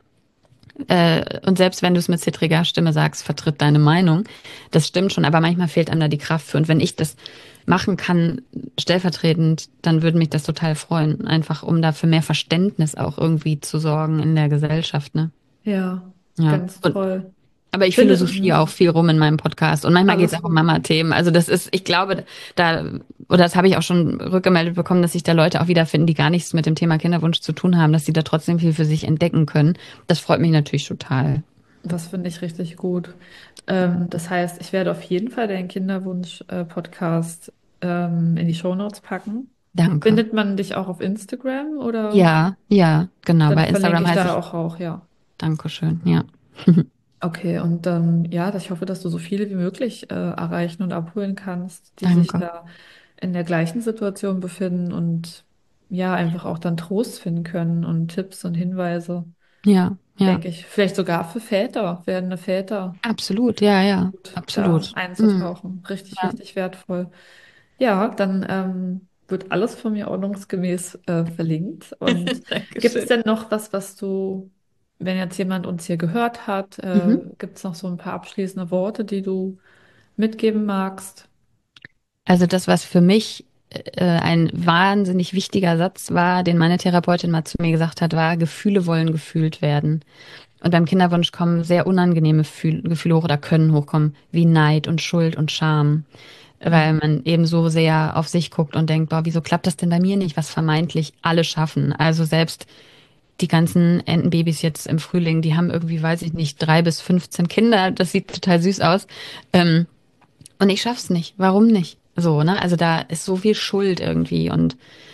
Und selbst wenn du es mit zittriger Stimme sagst, vertritt deine Meinung. Das stimmt schon, aber manchmal fehlt einem da die Kraft für. Und wenn ich das machen kann, stellvertretend, dann würde mich das total freuen. Einfach, um da für mehr Verständnis auch irgendwie zu sorgen in der Gesellschaft, ne? ja, Ja. ganz toll. Aber ich Findet, philosophiere auch viel rum in meinem Podcast. Und manchmal geht es alles auch um gut. Mama-Themen. Also das ist, ich glaube, da, oder das habe ich auch schon rückgemeldet bekommen, dass sich da Leute auch wiederfinden, die gar nichts mit dem Thema Kinderwunsch zu tun haben, dass sie da trotzdem viel für sich entdecken können. Das freut mich natürlich total. Das finde ich richtig gut. Das heißt, ich werde auf jeden Fall deinen Kinderwunsch-Podcast in die Shownotes packen. Danke. Findet man dich auch auf Instagram oder? Ja, ja, genau. Dann Bei verlinke Instagram ich heiße da ich auch, ja. Dankeschön, ja. Okay, und ja, ich hoffe, dass du so viele wie möglich erreichen und abholen kannst, die sich Danke. da in der gleichen Situation befinden und ja, einfach auch dann Trost finden können und Tipps und Hinweise, Ja, ja. denke ich. Vielleicht sogar für Väter, werdende Väter, Absolut, ja, ja. gut, da Absolut. Mhm. einzutauchen. Richtig, Ja. richtig wertvoll. Ja, dann wird alles von mir ordnungsgemäß verlinkt. Und gibt es Dankeschön. denn noch was, was du, wenn jetzt jemand uns hier gehört hat, Mhm. gibt es noch so ein paar abschließende Worte, die du mitgeben magst? Also das, was für mich ein wahnsinnig wichtiger Satz war, den meine Therapeutin mal zu mir gesagt hat, war, Gefühle wollen gefühlt werden. Und beim Kinderwunsch kommen sehr unangenehme Gefühle hoch oder können hochkommen, wie Neid und Schuld und Scham, weil Mhm. man eben so sehr auf sich guckt und denkt, boah, wieso klappt das denn bei mir nicht, was vermeintlich alle schaffen? Also selbst die ganzen Entenbabys jetzt im Frühling, die haben irgendwie, weiß ich nicht, 3 bis 15 Kinder. Das sieht total süß aus. Ähm, und ich schaff's nicht. Warum nicht? So, ne? Also da ist so viel Schuld irgendwie und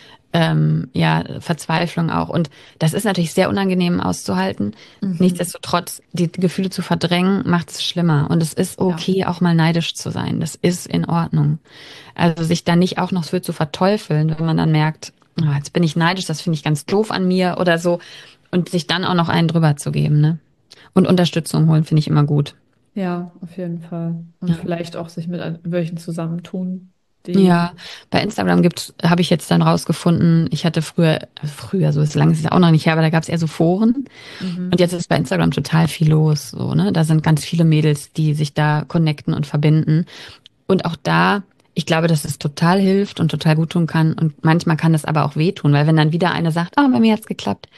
ja, Verzweiflung auch. Und das ist natürlich sehr unangenehm auszuhalten. Mhm. Nichtsdestotrotz, die Gefühle zu verdrängen, macht es schlimmer. Und es ist Ja, okay, auch mal neidisch zu sein. Das ist in Ordnung. Also sich da nicht auch noch für zu verteufeln, wenn man dann merkt, oh, jetzt bin ich neidisch, das finde ich ganz doof an mir oder so. Und sich dann auch noch einen drüber zu geben, ne? Und Unterstützung holen, finde ich immer gut. ja, auf jeden Fall. Und Ja. vielleicht auch sich mit welchen zusammentun, die, Ja, bei Instagram habe ich jetzt dann rausgefunden, ich hatte früher, so ist lange ist es ja auch noch nicht her, aber da gab es eher so Foren. Und mhm. jetzt ist bei Instagram total viel los, so, ne? Da sind ganz viele Mädels, die sich da connecten und verbinden. Und auch da, ich glaube, dass es total hilft und total gut tun kann. Und manchmal kann es aber auch wehtun, weil wenn dann wieder eine sagt, oh, bei mir hat's geklappt,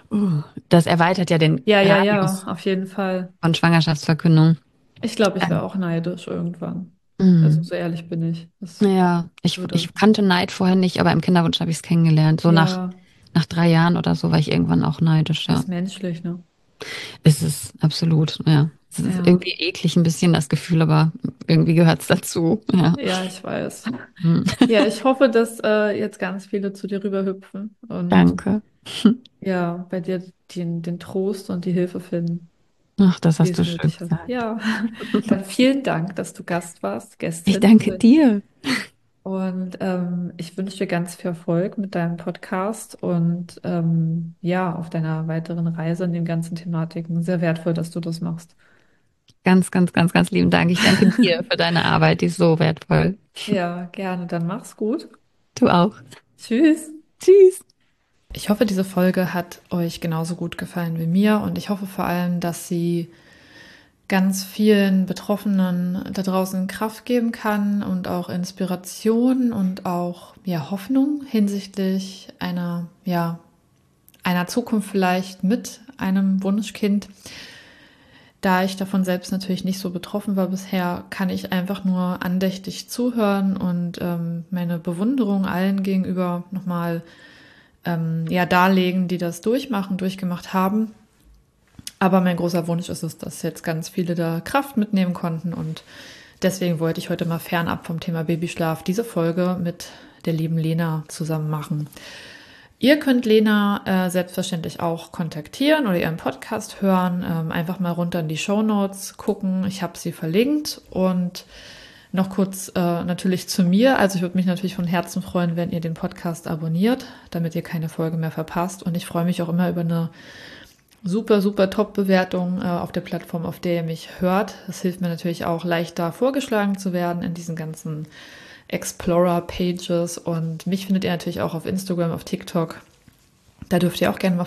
das erweitert ja den Ja, ja, ja, Radius auf jeden Fall. von Schwangerschaftsverkündung. Ich glaube, ich wäre Ähm, auch neidisch irgendwann. Also mm. so ehrlich bin ich. Das Ja, würde. ich kannte Neid vorher nicht, aber im Kinderwunsch habe ich es kennengelernt. So Ja, nach 3 Jahren oder so war ich irgendwann auch neidisch, ja. ist menschlich, ne? Ist es, absolut, ja. Es ist Ja, irgendwie eklig ein bisschen das Gefühl, aber irgendwie gehört es dazu, ja. ja, ich weiß. Hm. Ja, ich hoffe, dass jetzt ganz viele zu dir rüberhüpfen und Danke. ja, bei dir den Trost und die Hilfe finden, Ach, das die hast du es schön nötig hat. gesagt. Ja, dann vielen Dank, dass du Gast warst, Ich Gästin. danke dir. Und ich wünsche dir ganz viel Erfolg mit deinem Podcast und ja, auf deiner weiteren Reise in den ganzen Thematiken. Sehr wertvoll, dass du das machst. Ganz, ganz, ganz, ganz lieben Dank. Ich danke dir für deine Arbeit, die ist so wertvoll. Ja, gerne. Dann mach's gut. Du auch. Tschüss. Tschüss. Ich hoffe, diese Folge hat euch genauso gut gefallen wie mir und ich hoffe vor allem, dass sie ganz vielen Betroffenen da draußen Kraft geben kann und auch Inspiration und auch ja, Hoffnung hinsichtlich einer ja, einer Zukunft vielleicht mit einem Wunschkind. Da ich davon selbst natürlich nicht so betroffen war bisher, kann ich einfach nur andächtig zuhören und meine Bewunderung allen gegenüber nochmal darlegen, die das durchgemacht haben. Aber mein großer Wunsch ist es, dass jetzt ganz viele da Kraft mitnehmen konnten und deswegen wollte ich heute mal fernab vom Thema Babyschlaf diese Folge mit der lieben Lena zusammen machen. Ihr könnt Lena selbstverständlich auch kontaktieren oder ihren Podcast hören. Einfach mal runter in die Shownotes gucken. Ich habe sie verlinkt. Und noch kurz natürlich zu mir. Also ich würde mich natürlich von Herzen freuen, wenn ihr den Podcast abonniert, damit ihr keine Folge mehr verpasst. Und ich freue mich auch immer über eine super, super Top-Bewertung auf der Plattform, auf der ihr mich hört. Das hilft mir natürlich auch, leichter vorgeschlagen zu werden in diesen ganzen Explorer-Pages und mich findet ihr natürlich auch auf Instagram, auf TikTok. Da dürft ihr auch gerne mal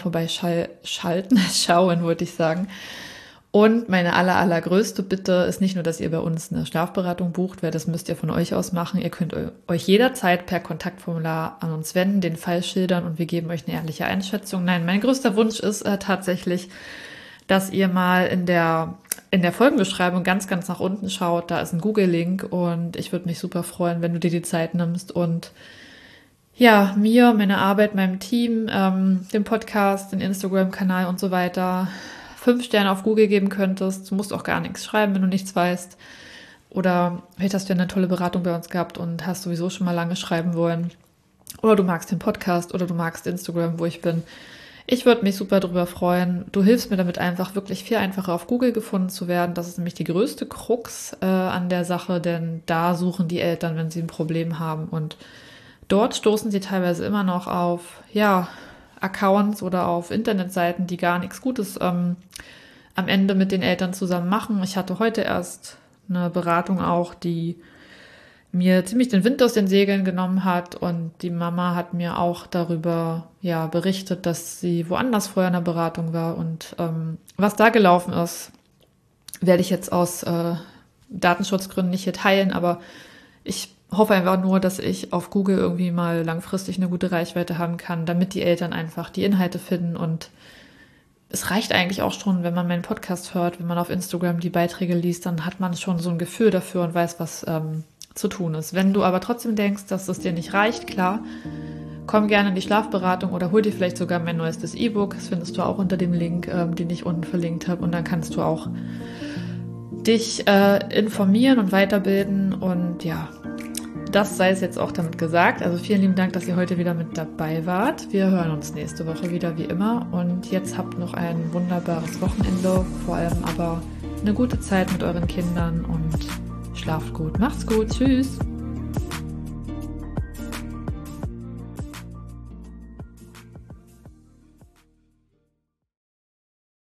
schauen, würde ich sagen. Und meine allergrößte Bitte ist nicht nur, dass ihr bei uns eine Schlafberatung bucht, weil das müsst ihr von euch aus machen. Ihr könnt euch jederzeit per Kontaktformular an uns wenden, den Fall schildern und wir geben euch eine ehrliche Einschätzung. Nein, mein größter Wunsch ist tatsächlich, dass ihr mal in der Folgenbeschreibung ganz nach unten schaut. Da ist ein Google-Link und ich würde mich super freuen, wenn du dir die Zeit nimmst und ja, mir, meine Arbeit, meinem Team, dem Podcast, den Instagram-Kanal und so weiter 5 Sterne auf Google geben könntest. Du musst auch gar nichts schreiben, wenn du nichts weißt. Oder vielleicht hast du ja eine tolle Beratung bei uns gehabt und hast sowieso schon mal lange schreiben wollen. Oder du magst den Podcast oder du magst Instagram, wo ich bin. Ich würde mich super darüber freuen. Du hilfst mir damit einfach wirklich viel einfacher auf Google gefunden zu werden. Das ist nämlich die größte Krux an der Sache, denn da suchen die Eltern, wenn sie ein Problem haben. Und dort stoßen sie teilweise immer noch auf, Accounts oder auf Internetseiten, die gar nichts Gutes am Ende mit den Eltern zusammen machen. Ich hatte heute erst eine Beratung auch, die mir ziemlich den Wind aus den Segeln genommen hat und die Mama hat mir auch darüber berichtet, dass sie woanders vorher in der Beratung war und was da gelaufen ist, werde ich jetzt aus Datenschutzgründen nicht hier teilen, aber ich hoffe einfach nur, dass ich auf Google irgendwie mal langfristig eine gute Reichweite haben kann, damit die Eltern einfach die Inhalte finden und es reicht eigentlich auch schon, wenn man meinen Podcast hört, wenn man auf Instagram die Beiträge liest, dann hat man schon so ein Gefühl dafür und weiß, was zu tun ist. Wenn du aber trotzdem denkst, dass es dir nicht reicht, klar, komm gerne in die Schlafberatung oder hol dir vielleicht sogar mein neuestes E-Book. Das findest du auch unter dem Link, den ich unten verlinkt habe. Und dann kannst du auch dich informieren und weiterbilden. Und ja, das sei es jetzt auch damit gesagt. Also vielen lieben Dank, dass ihr heute wieder mit dabei wart. Wir hören uns nächste Woche wieder wie immer. Und jetzt habt noch ein wunderbares Wochenende, vor allem aber eine gute Zeit mit euren Kindern und schlaft gut. Macht's gut. Tschüss.